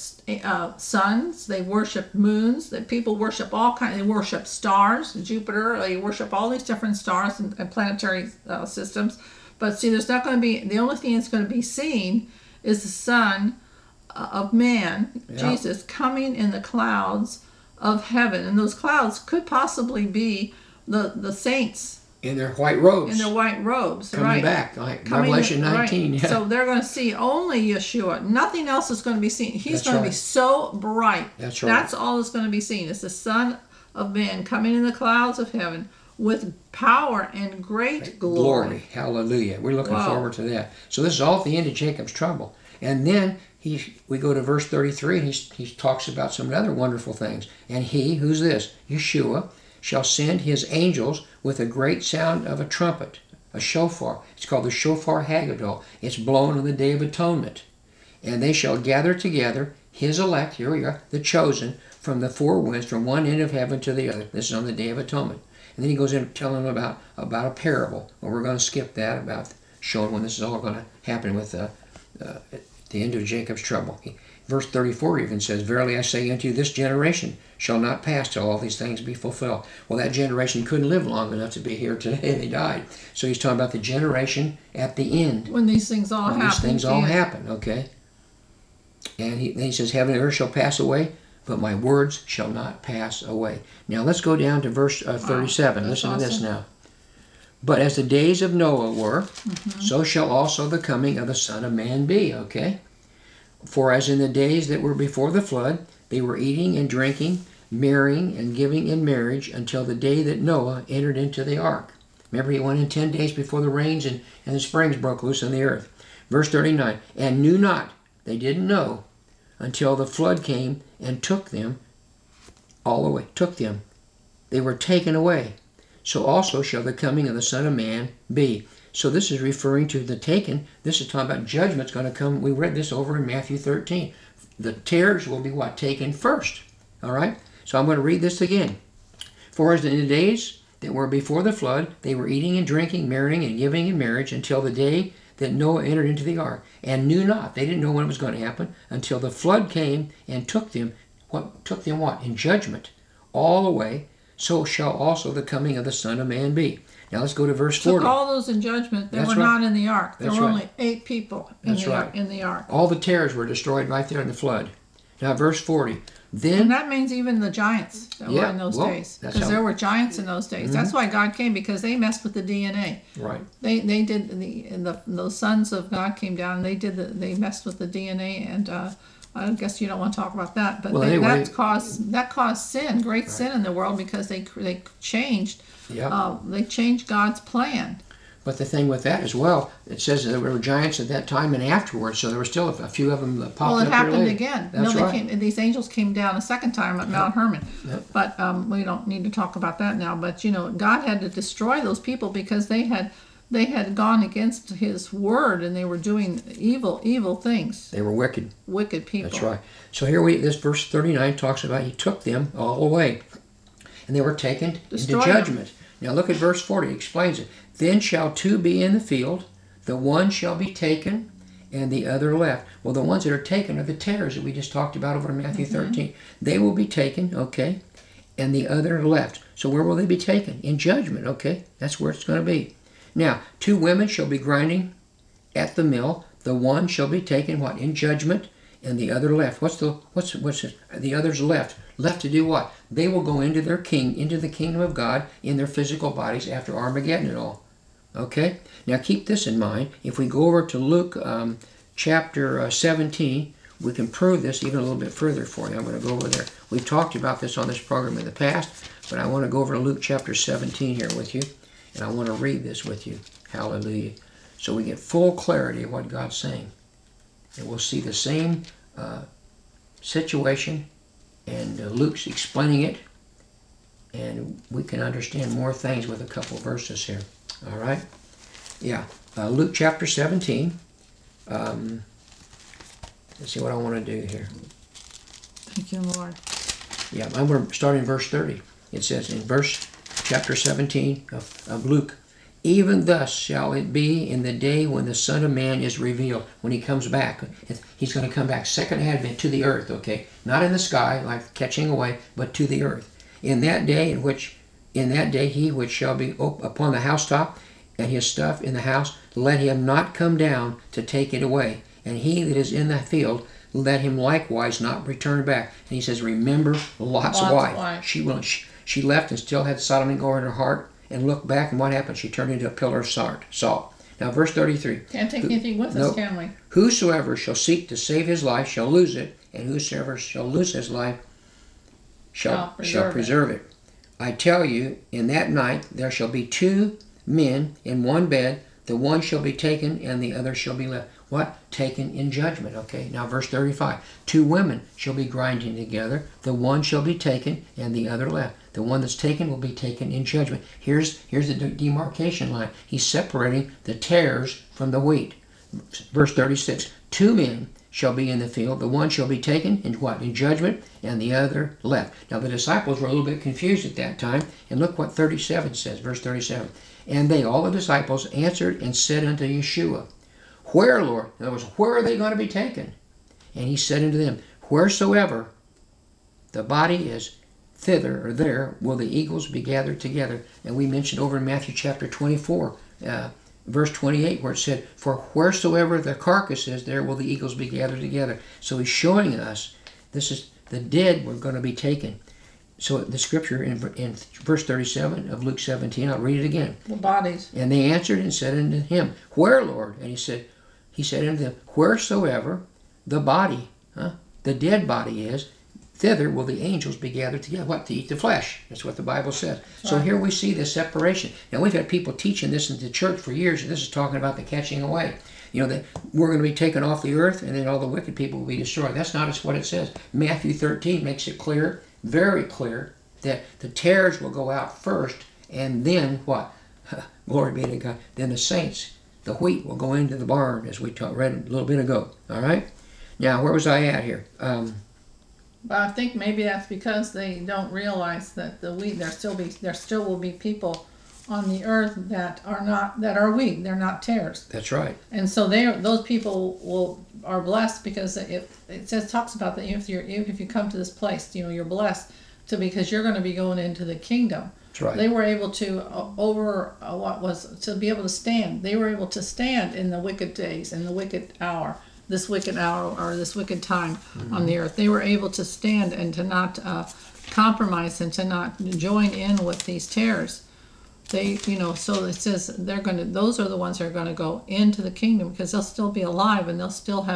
suns, they worship moons, that people worship all kinds. They worship stars, Jupiter. They worship all these different stars and planetary systems. But see, there's not going to be. The only thing that's going to be seen is the Son of Man, Jesus, coming in the clouds of heaven, and those clouds could possibly be the saints. In their white robes. In their white robes, coming right. back, like Coming Revelation in- 19. right. Yeah. So they're going to see only Yeshua. Nothing else is going to be seen. He's That's going to be right. so bright. That's right. That's all that's going to be seen. It's the Son of Man coming in the clouds of heaven with power and great glory. Hallelujah. We're looking Wow. forward to that. So this is all at the end of Jacob's trouble. And then we go to verse 33, and he talks about some other wonderful things. And he, who's this? Yeshua, shall send his angels with a great sound of a trumpet, a shofar. It's called the shofar Haggadah. It's blown on the Day of Atonement. And they shall gather together his elect, here we are, the chosen, from the four winds, from one end of heaven to the other. This is on the Day of Atonement. And then he goes in telling them about a parable. Well, we're going to skip that, about showing when this is all going to happen with at the end of Jacob's trouble. Verse 34 even says, Verily I say unto you, this generation shall not pass till all these things be fulfilled. Well, that generation couldn't live long enough to be here today. They died. So he's talking about the generation at the end. When these things all When happen. these things all yeah. happen, okay? And then he says, Heaven and earth shall pass away, but my words shall not pass away. Now let's go down to verse 37. That's Listen to this awesome. now. But as the days of Noah were, so shall also the coming of the Son of Man be, okay? For as in the days that were before the flood, they were eating and drinking, marrying and giving in marriage until the day that Noah entered into the ark. Remember, he went in 10 days before the rains and the springs broke loose on the earth. Verse 39, and knew not, they didn't know, until the flood came and took them all away. Took them. They were taken away. So also shall the coming of the Son of Man be. So this is referring to the taken. This is talking about judgment's going to come. We read this over in Matthew 13. The tares will be what? Taken first. All right? So I'm going to read this again. For as in the days that were before the flood, they were eating and drinking, marrying and giving in marriage until the day that Noah entered into the ark, and knew not. They didn't know when it was going to happen until the flood came and took them. What took them? What? In judgment, all away. So shall also the coming of the Son of Man be. Now let's go to verse 40. Took all those in judgment. They That's were right. not in the ark. There That's were right. only 8 people in That's right. in the ark. All the tares were destroyed right there in the flood. Now verse 40. And Then that means even the giants that were Yeah, in those well, days. that's Because how- there were giants in those days. That's why God came, because they messed with the DNA. right. They did those sons of God came down and they messed with the DNA, and I guess you don't want to talk about that, but Well, anyway. that caused sin, great sin in the world, because they changed Yeah. they changed God's plan. But the thing with that as well, it says that there were giants at that time and afterwards, so there were still a few of them that popped Well, it up here happened later. again. That's right. These angels came down a second time at Mount Hermon. Yep. But we don't need to talk about that now. But God had to destroy those people because they had gone against His word, and they were doing evil things. They were wicked. Wicked people. That's right. So here this verse 39 talks about He took them all away, and they were taken Destroyed into them. judgment. Now look at verse 40. It explains it. Then shall 2 be in the field, the one shall be taken, and the other left. Well, the ones that are taken are the tares that we just talked about over in Matthew 13. They will be taken, okay, and the other left. So where will they be taken? In judgment, okay? That's where it's going to be. Now, 2 women shall be grinding at the mill. The one shall be taken, what? In judgment, and the other left. What's it? The other's left? Left to do what? They will go into the kingdom of God in their physical bodies after Armageddon and all. Okay? Now keep this in mind. If we go over to Luke chapter 17, we can prove this even a little bit further for you. I'm going to go over there. We've talked about this on this program in the past, but I want to go over to Luke chapter 17 here with you, and I want to read this with you. Hallelujah. So we get full clarity of what God's saying. And we'll see the same situation, and Luke's explaining it, and we can understand more things with a couple verses here. All right? Yeah. Luke chapter 17. Let's see what I want to do here. Thank you, Lord. Yeah, I'm going to start in verse 30. It says in chapter 17 of Luke, Even thus shall it be in the day when the Son of Man is revealed, when he comes back. He's going to come back, second advent, to the earth, okay? Not in the sky, like catching away, but to the earth. In that day he which shall be upon the housetop, and his stuff in the house, let him not come down to take it away. And he that is in the field, let him likewise not return back. And he says, remember Lot's wife. She left and still had Sodom and Gomorrah in her heart, and looked back, and what happened? She turned into a pillar of salt. Now, verse 33. Can't take anything with us, can we? Whosoever shall seek to save his life shall lose it, and whosoever shall lose his life shall preserve it. I tell you, in that night there shall be 2 men in one bed, the one shall be taken, and the other shall be left. What? Taken in judgment. Okay, now verse 35. 2 women shall be grinding together, the one shall be taken, and the other left. The one that's taken will be taken in judgment. Here's the demarcation line. He's separating the tares from the wheat. Verse 36. 2 men shall be in the field, the one shall be taken in what? In judgment, and the other left. Now the disciples were a little bit confused at that time, and look what 37 says, verse 37. And they, all the disciples, answered and said unto Yeshua, Where, Lord? In other words, where are they going to be taken? And he said unto them, Wheresoever the body is, thither or there will the eagles be gathered together. And we mentioned over in Matthew chapter 24, verse 28, where it said, For wheresoever the carcass is, there will the eagles be gathered together. So he's showing us this is the dead were going to be taken. So the scripture in verse 37 of Luke 17, I'll read it again. The bodies. And they answered and said unto him, Where, Lord? And he said unto them, Wheresoever the body, the dead body is, thither will the angels be gathered together. What? To eat the flesh. That's what the Bible says. Right. So here we see the separation. Now we've had people teaching this in the church for years, and this is talking about the catching away. You know, that we're going to be taken off the earth, and then all the wicked people will be destroyed. That's not what it says. Matthew 13 makes it clear, very clear, that the tares will go out first, and then what? Glory be to God. Then the saints, the wheat, will go into the barn, as we read a little bit ago. All right? Now, where was I at here? But I think maybe that's because they don't realize that the wheat, there still will be people on the earth that are wheat. They're not tares. That's right. And so those people are blessed, because it talks about that if you come to this place, you're blessed because you're going to be going into the kingdom. That's right. They were able to to be able to stand. They were able to stand in the wicked days, in the wicked hour. This wicked hour or this wicked time on the earth. They were able to stand and to not compromise and to not join in with these tares. They, so it says those are the ones that are going to go into the kingdom, because they'll still be alive and they'll still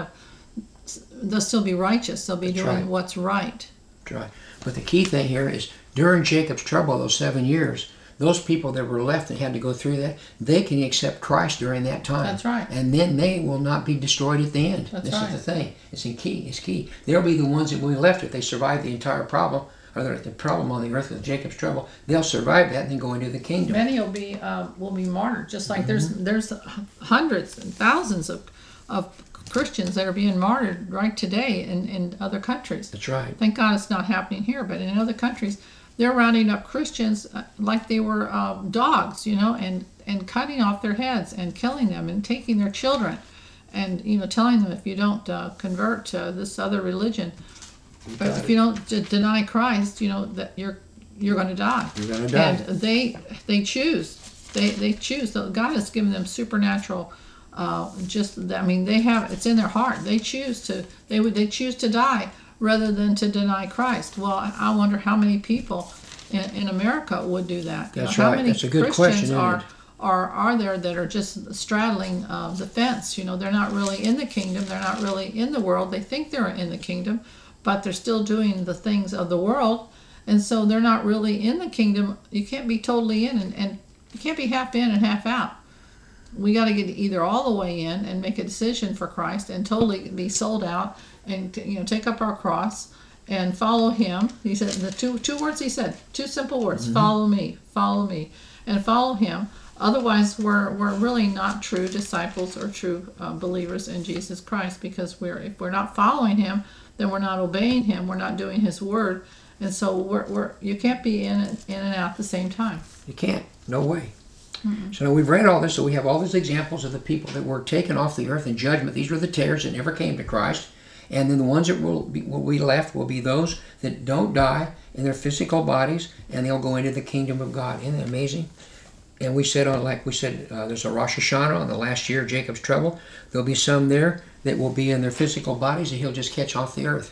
be righteous. They'll be doing what's right. That's right. But the key thing here is during Jacob's trouble, those 7 years, those people that were left and had to go through that, they can accept Christ during that time. That's right. And then they will not be destroyed at the end. This is the thing. It's key. They'll be the ones that will be left if they survive the entire problem, or the problem on the earth with Jacob's trouble. They'll survive that and then go into the kingdom. Many will be martyred, just like there's hundreds and thousands of Christians that are being martyred right today in other countries. That's right. Thank God it's not happening here, but in other countries, they're rounding up Christians like they were dogs, and cutting off their heads and killing them and taking their children, and telling them, if you don't convert to this other religion, if you don't deny Christ, that you're going to die. You're going to die. And they choose. They choose. God has given them supernatural. They have, it's in their heart. They choose to die rather than to deny Christ. Well, I wonder how many people in America would do that. That's right. How many That's a good Christians question, are there that are just straddling the fence? They're not really in the kingdom. They're not really in the world. They think they're in the kingdom, but they're still doing the things of the world, and so they're not really in the kingdom. You can't be totally in, and you can't be half in and half out. We got to get either all the way in and make a decision for Christ and totally be sold out and take up our cross and follow Him. He said the two words he said, 2 simple words: follow me, and follow Him. Otherwise, we're really not true disciples or true believers in Jesus Christ, because if we're not following Him, then we're not obeying Him. We're not doing His word, and so you can't be in and out at the same time. You can't. No way. So now we've read all this, so we have all these examples of the people that were taken off the earth in judgment. These were the tares that never came to Christ. And then the ones that will be left will be those that don't die in their physical bodies, and they'll go into the kingdom of God. Isn't that amazing? And we said, there's a Rosh Hashanah on the last year of Jacob's trouble. There'll be some there that will be in their physical bodies that he'll just catch off the earth.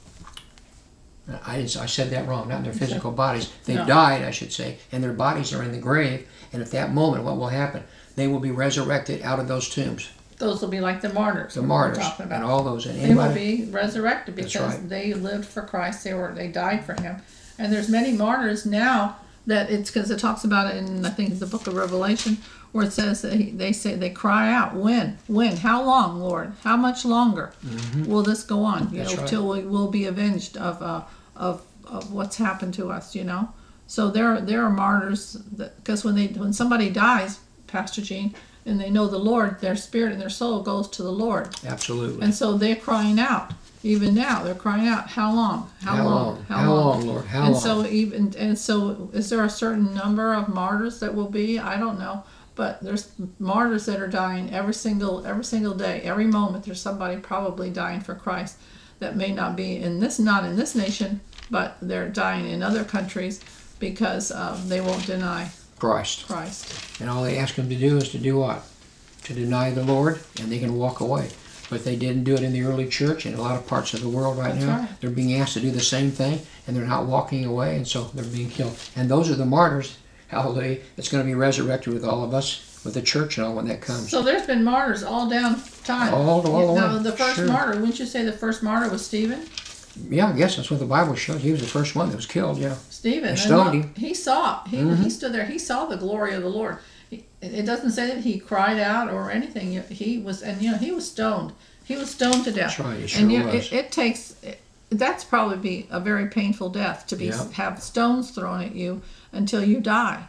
I said that wrong, not in their physical bodies. They've died, I should say, and their bodies are in the grave. And at that moment, what will happen? They will be resurrected out of those tombs. Those will be like the martyrs. The martyrs we're talking about. and all those. And they will be resurrected because right. they lived for Christ. They died for Him. And there's many martyrs now that it's because it talks about it in, I think, the book of Revelation, where it says that they cry out, when, how long, Lord, how much longer will this go on? You know, right. till we will be avenged of what's happened to us. You know, so there are martyrs because when somebody dies, Pastor Gene, and they know the Lord, their spirit and their soul goes to the Lord. Absolutely. And so they're crying out. Even now, they're crying out, "How long? How long? How long, Lord? How long?" So is there a certain number of martyrs that will be? I don't know, but there's martyrs that are dying every single day, every moment. There's somebody probably dying for Christ that may not be not in this nation, but they're dying in other countries because they won't deny Christ. And all they ask them to do is to do what? To deny the Lord, and they can walk away. But they didn't do it in the early church, and a lot of parts of the world right now. Right. They're being asked to do the same thing, and they're not walking away, and so they're being killed. And those are the martyrs, hallelujah, that's going to be resurrected with all of us, with the church and all when that comes. So there's been martyrs all down time. All along. The first martyr, wouldn't you say the first martyr was Stephen? Yeah, I guess that's what the Bible shows. He was the first one that was killed, yeah. Stephen. They stoned him. He saw, he stood there, he saw the glory of the Lord. It doesn't say that he cried out or anything. He was stoned. He was stoned to death. That's right, it sure was. It takes, that's probably be a very painful death to be have stones thrown at you until you die.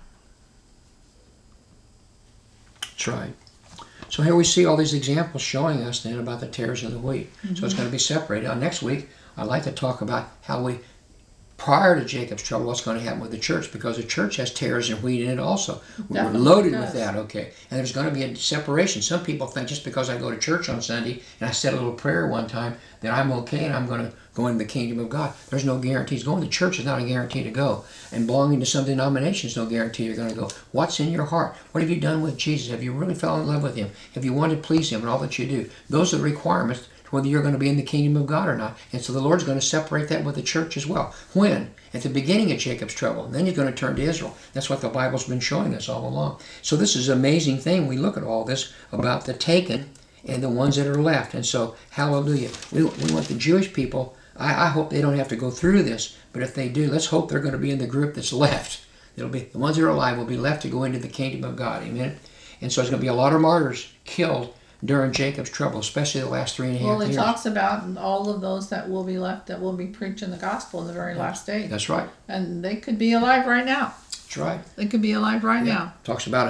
That's right. So here we see all these examples showing us then about the tares and the wheat. So it's going to be separated. Now next week, I'd like to talk about how prior to Jacob's trouble, what's going to happen with the church, because the church has tares and wheat in it also. We're loaded with that, okay. And there's going to be a separation. Some people think just because I go to church on Sunday and I said a little prayer one time that I'm okay and I'm going to go into the kingdom of God. There's no guarantees. Going to church is not a guarantee to go. And belonging to some denomination is no guarantee you're going to go. What's in your heart? What have you done with Jesus? Have you really fell in love with Him? Have you wanted to please Him in all that you do? Those are the requirements whether you're going to be in the kingdom of God or not. And so the Lord's going to separate that with the church as well. When? At the beginning of Jacob's trouble. And then He's going to turn to Israel. That's what the Bible's been showing us all along. So this is an amazing thing. We look at all this about the taken and the ones that are left. And so, hallelujah. We want the Jewish people, I hope they don't have to go through this, but if they do, let's hope they're going to be in the group that's left. It'll be the ones that are alive will be left to go into the kingdom of God. Amen? And so there's going to be a lot of martyrs killed during Jacob's trouble, especially the last 3.5 years. Well, it talks about all of those that will be left that will be preaching the gospel in the very last days. That's right. And they could be alive right now. That's right. They could be alive right now. Talks about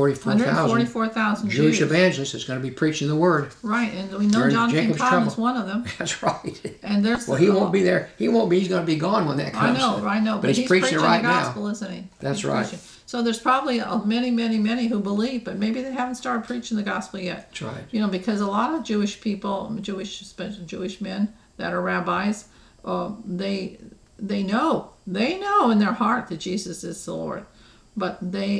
144,000 Jewish Jews. evangelists that's going to be preaching the word. Right, and we know During John King Jacob's Tom trouble. is one of them. That's right. And there's Well, he won't be there. He won't be. He's going to be gone when that comes. I know. But he's preaching it right the now. gospel, isn't he? That's He's right. preaching. So there's probably many who believe, but maybe they haven't started preaching the gospel yet. That's right. You know, because a lot of Jewish people, especially Jewish men that are rabbis, they know in their heart that Jesus is the Lord, but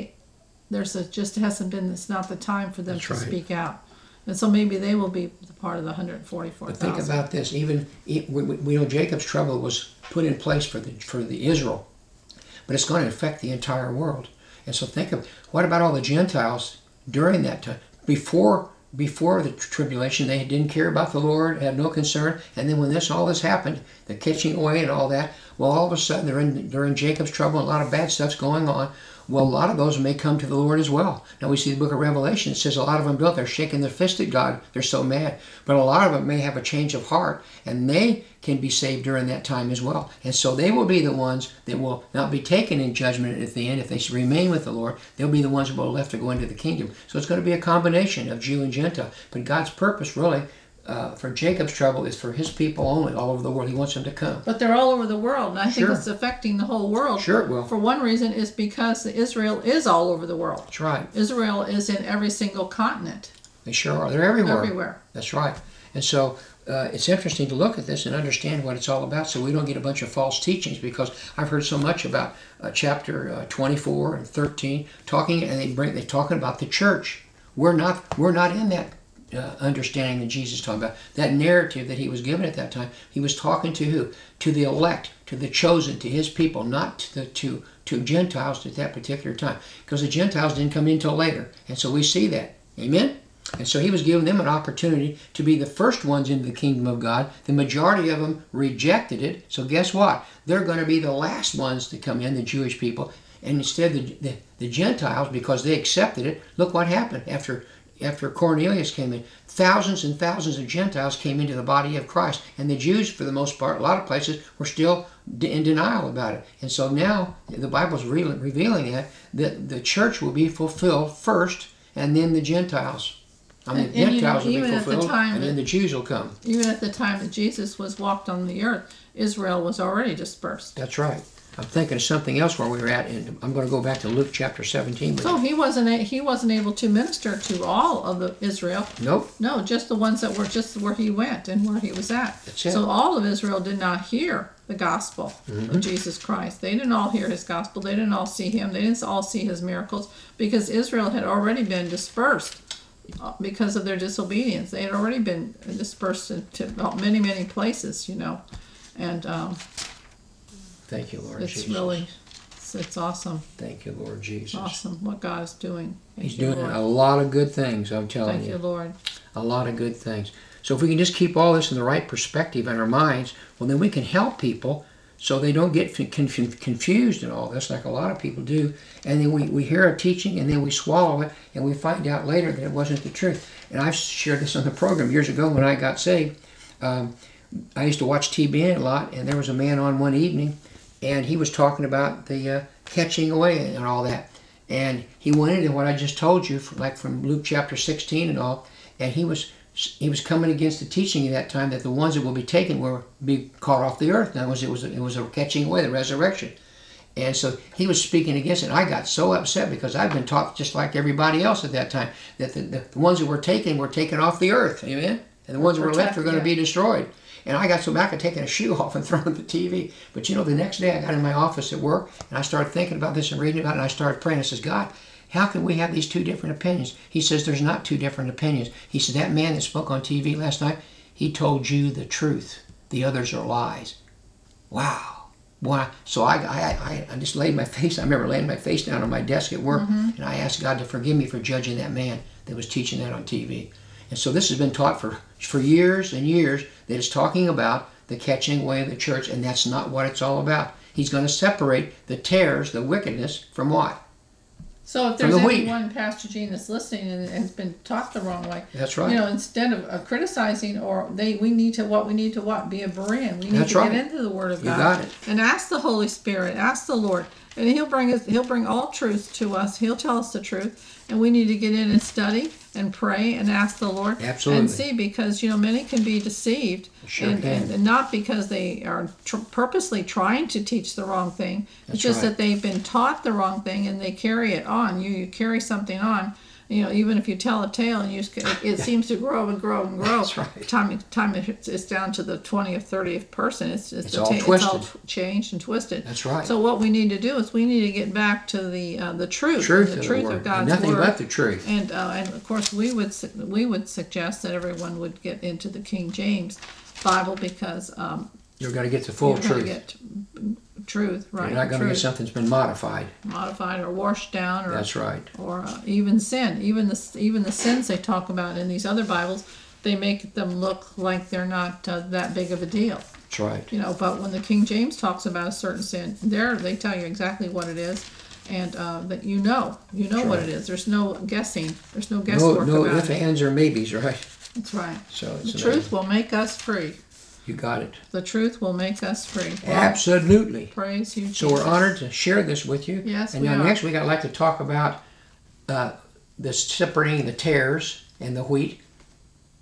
just hasn't been. It's not the time for them to speak out, and so maybe they will be part of the 144,000. But think about this. We know Jacob's trouble was put in place for the Israel, but it's going to affect the entire world. And so think of what about all the Gentiles during that time before the tribulation? They didn't care about the Lord, had no concern, and then when all this happened, the catching away and all that, well, all of a sudden they're in Jacob's trouble, and a lot of bad stuff's going on. Well, a lot of those may come to the Lord as well. Now we see the book of Revelation. It says a lot of them they're shaking their fist at God. They're so mad. But a lot of them may have a change of heart, and they can be saved during that time as well. And so they will be the ones that will not be taken in judgment at the end. If they remain with the Lord, they'll be the ones that will be left to go into the kingdom. So it's going to be a combination of Jew and Gentile. But God's purpose really for Jacob's trouble is for his people only, all over the world. He wants them to come. But they're all over the world, and I think Sure. it's affecting the whole world. Sure it will. For one reason is because Israel is all over the world. That's right. Israel is in every single continent. They sure are. They're everywhere. Everywhere. That's right. And so it's interesting to look at this and understand what it's all about, so we don't get a bunch of false teachings. Because I've heard so much about chapter 24 and 13 talking, and they're talking about the church. We're not in that understanding that Jesus is talking about. That narrative that he was given at that time, he was talking to who? To the elect, to the chosen, to his people, not to Gentiles at that particular time, because the Gentiles didn't come in until later, and so we see that. Amen. And so he was giving them an opportunity to be the first ones into the kingdom of God. The majority of them rejected it. So guess what? They're going to be the last ones to come in, the Jewish people. And instead the Gentiles, because they accepted it, look what happened after Cornelius came in. Thousands and thousands of Gentiles came into the body of Christ. And the Jews, for the most part, a lot of places, were still in denial about it. And so now the Bible's revealing that the church will be fulfilled first, and then the Gentiles. The Gentiles will be fulfilled, and then the Jews will come. Even at the time that Jesus was walked on the earth, Israel was already dispersed. That's right. I'm thinking of something else where we were at, and I'm going to go back to Luke chapter 17. So he wasn't able to minister to all of the Israel. Nope. No, just the ones that were just where he went and where he was at. That's it. So all of Israel did not hear the gospel of Jesus Christ. They didn't all hear his gospel. They didn't all see him. They didn't all see his miracles, because Israel had already been dispersed because of their disobedience. They had already been dispersed to many, many places, and Thank you, Lord it's Jesus. really, it's awesome. Thank you, Lord Jesus. Awesome what God is doing. Thank He's you, doing Lord. a lot of good things, I'm telling Thank you, you. Lord. A lot of good things. So if we can just keep all this in the right perspective in our minds, well, then we can help people so they don't get confused in all this like a lot of people do. And then we hear a teaching, and then we swallow it, and we find out later that it wasn't the truth. And I've shared this on the program years ago when I got saved. I used to watch TBN a lot, and there was a man on one evening, and he was talking about the catching away and all that. And he went into what I just told you, from Luke chapter 16 and all, and he was coming against the teaching at that time that the ones that will be taken will be caught off the earth. In other words, it was a catching away, the resurrection. And so he was speaking against it. And I got so upset because I'd been taught just like everybody else at that time that the ones that were taken off the earth. Amen? And the ones that were left were going to be destroyed. And I got so mad I could take a shoe off and throw it at the TV. But the next day I got in my office at work, and I started thinking about this and reading about it, and I started praying. I says, God, how can we have these two different opinions? He says, there's not two different opinions. He said, that man that spoke on TV last night, he told you the truth. The others are lies. Wow. Boy, so I just laid my face, I remember laying my face down on my desk at work, and I asked God to forgive me for judging that man that was teaching that on TV. And so this has been taught for years and years, that it's talking about the catching away of the church, and that's not what it's all about. He's going to separate the tares, the wickedness, from what? So if there's the wheat. anyone, Pastor Gene, that's listening and has been taught the wrong way, That's right. Instead of criticizing, we need to be a Berean. We need That's to right. get into the Word of You God got it. and ask the Holy Spirit, ask the Lord, and He'll bring all truth to us. He'll tell us the truth, and we need to get in and study and pray and ask the Lord. Absolutely. And see, because many can be deceived, Sure and, can. and not because they are purposely trying to teach the wrong thing. That's It's just right. that they've been taught the wrong thing and they carry it on. You carry something on. Even if you tell a tale and it seems to grow and grow and grow. That's right. Time it's down to the 20th, 30th person. It's all it's twisted. all changed and twisted. That's right. So what we need to do is we need to get back to the truth, Truth the of truth the word. of God's Nothing word. but the truth. And of course we would suggest that everyone would get into the King James Bible, because You're going to get the full you're going to truth. get truth, right? You're not going to get truth. something that's been modified. Modified or washed down, or That's right. or even sin. Even the sins they talk about in these other Bibles, they make them look like they're not that big of a deal. That's right. But when the King James talks about a certain sin, they tell you exactly what it is, and that you know what right. it is. There's no guessing. There's no guesswork No about ifs, it. ands, or maybes, right? That's right. So The it's truth will make us free. You got it. The truth will make us free. Well, Absolutely. praise you, Jesus. So we're honored to share this with you. Yes, and we now are. next week I'd like to talk about the separating the tares and the wheat.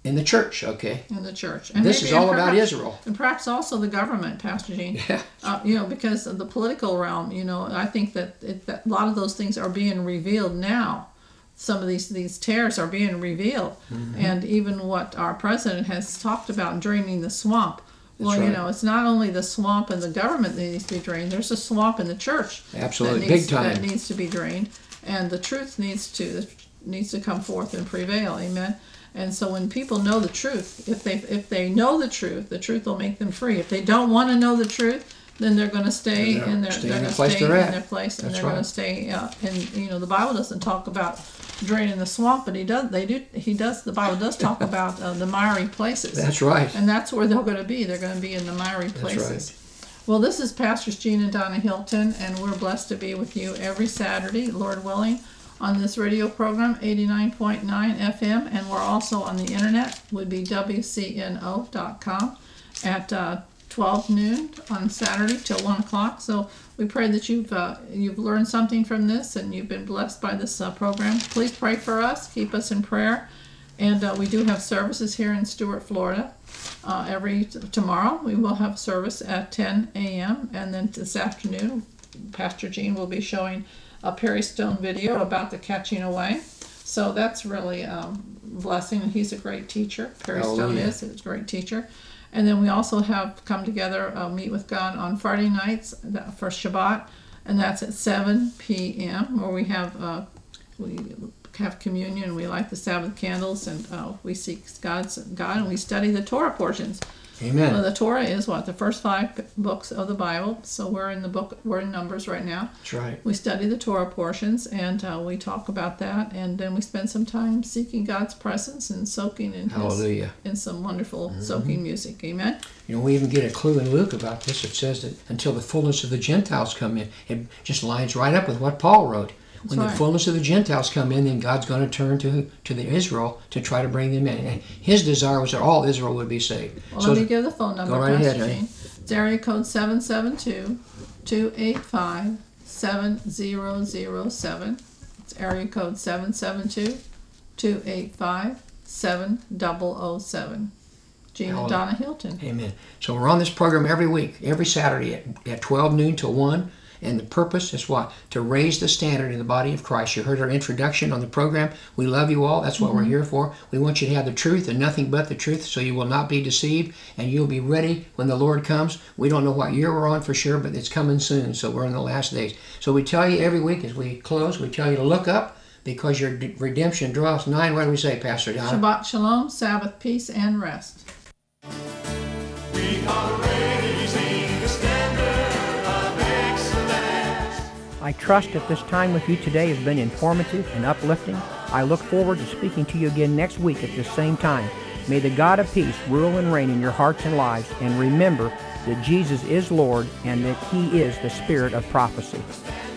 in the church, okay? In the church. And This is all about perhaps- Israel. And perhaps also the government, Pastor Gene. Yeah. Because of the political realm, I think that a lot of those things are being revealed now. Some of these tears are being revealed. Mm-hmm. And even what our president has talked about, draining the swamp. Well, right. it's not only the swamp in the government that needs to be drained. There's a swamp in the church. Absolutely, that needs, big time. That needs to be drained. And the truth needs to come forth and prevail. Amen. And so when people know the truth, if they know the truth will make them free. If they don't want to know the truth, then they're going to stay in their Stay in the going to place stay they're in at. their place, and That's they're going right. to stay. And the Bible doesn't talk about draining the swamp, but he does. The Bible does talk about the miry places. That's right. And that's where they're going to be. They're going to be in the miry places. Well, this is Pastors Gene and Donna Hilton, and we're blessed to be with you every Saturday, Lord willing, on this radio program, 89.9 FM, and we're also on the internet, would be WCNO.com at 12 noon on Saturday till 1 o'clock. So we pray that you've learned something from this and you've been blessed by this program. Please pray for us. Keep us in prayer. And we do have services here in Stuart, Florida. Tomorrow we will have service at 10 a.m. And then this afternoon, Pastor Gene will be showing a Perry Stone video about the catching away. So that's really a blessing. He's a great teacher. Perry Stone is a great teacher. And then we also have come together, meet with God on Friday nights for Shabbat, and that's at 7 p.m. where we have communion, and we light the Sabbath candles, and we seek God, and we study the Torah portions. Amen. Well, the Torah is the first 5 books of the Bible. So we're in Numbers right now. That's right. We study the Torah portions, and we talk about that, and then we spend some time seeking God's presence and soaking in Hallelujah. in some wonderful soaking music. Amen. We even get a clue in Luke about this. It says that until the fullness of the Gentiles come in. It just lines right up with what Paul wrote. When the fullness of the Gentiles come in, then God's going to turn to the Israel to try to bring them in. And his desire was that all Israel would be saved. Well, let me give the phone number. Go right ahead, Pastor honey. Gene. It's area code 772-285-7007. It's area code 772-285-7007. Gene and Donna Hilton. Amen. So we're on this program every week, every Saturday at 12 noon till 1. And the purpose is what? To raise the standard in the body of Christ. You heard our introduction on the program. We love you all. That's what we're here for. We want you to have the truth and nothing but the truth, so you will not be deceived, and you'll be ready when the Lord comes. We don't know what year we're on for sure, but it's coming soon, so we're in the last days. So we tell you every week as we close, we tell you to look up, because your redemption draws nigh. What do we say, Pastor Donna? Shabbat Shalom, Sabbath, peace, and rest. We are raising the standard of excellence. I trust that this time with you today has been informative and uplifting. I look forward to speaking to you again next week at this same time. May the God of peace rule and reign in your hearts and lives, and remember that Jesus is Lord and that He is the Spirit of prophecy.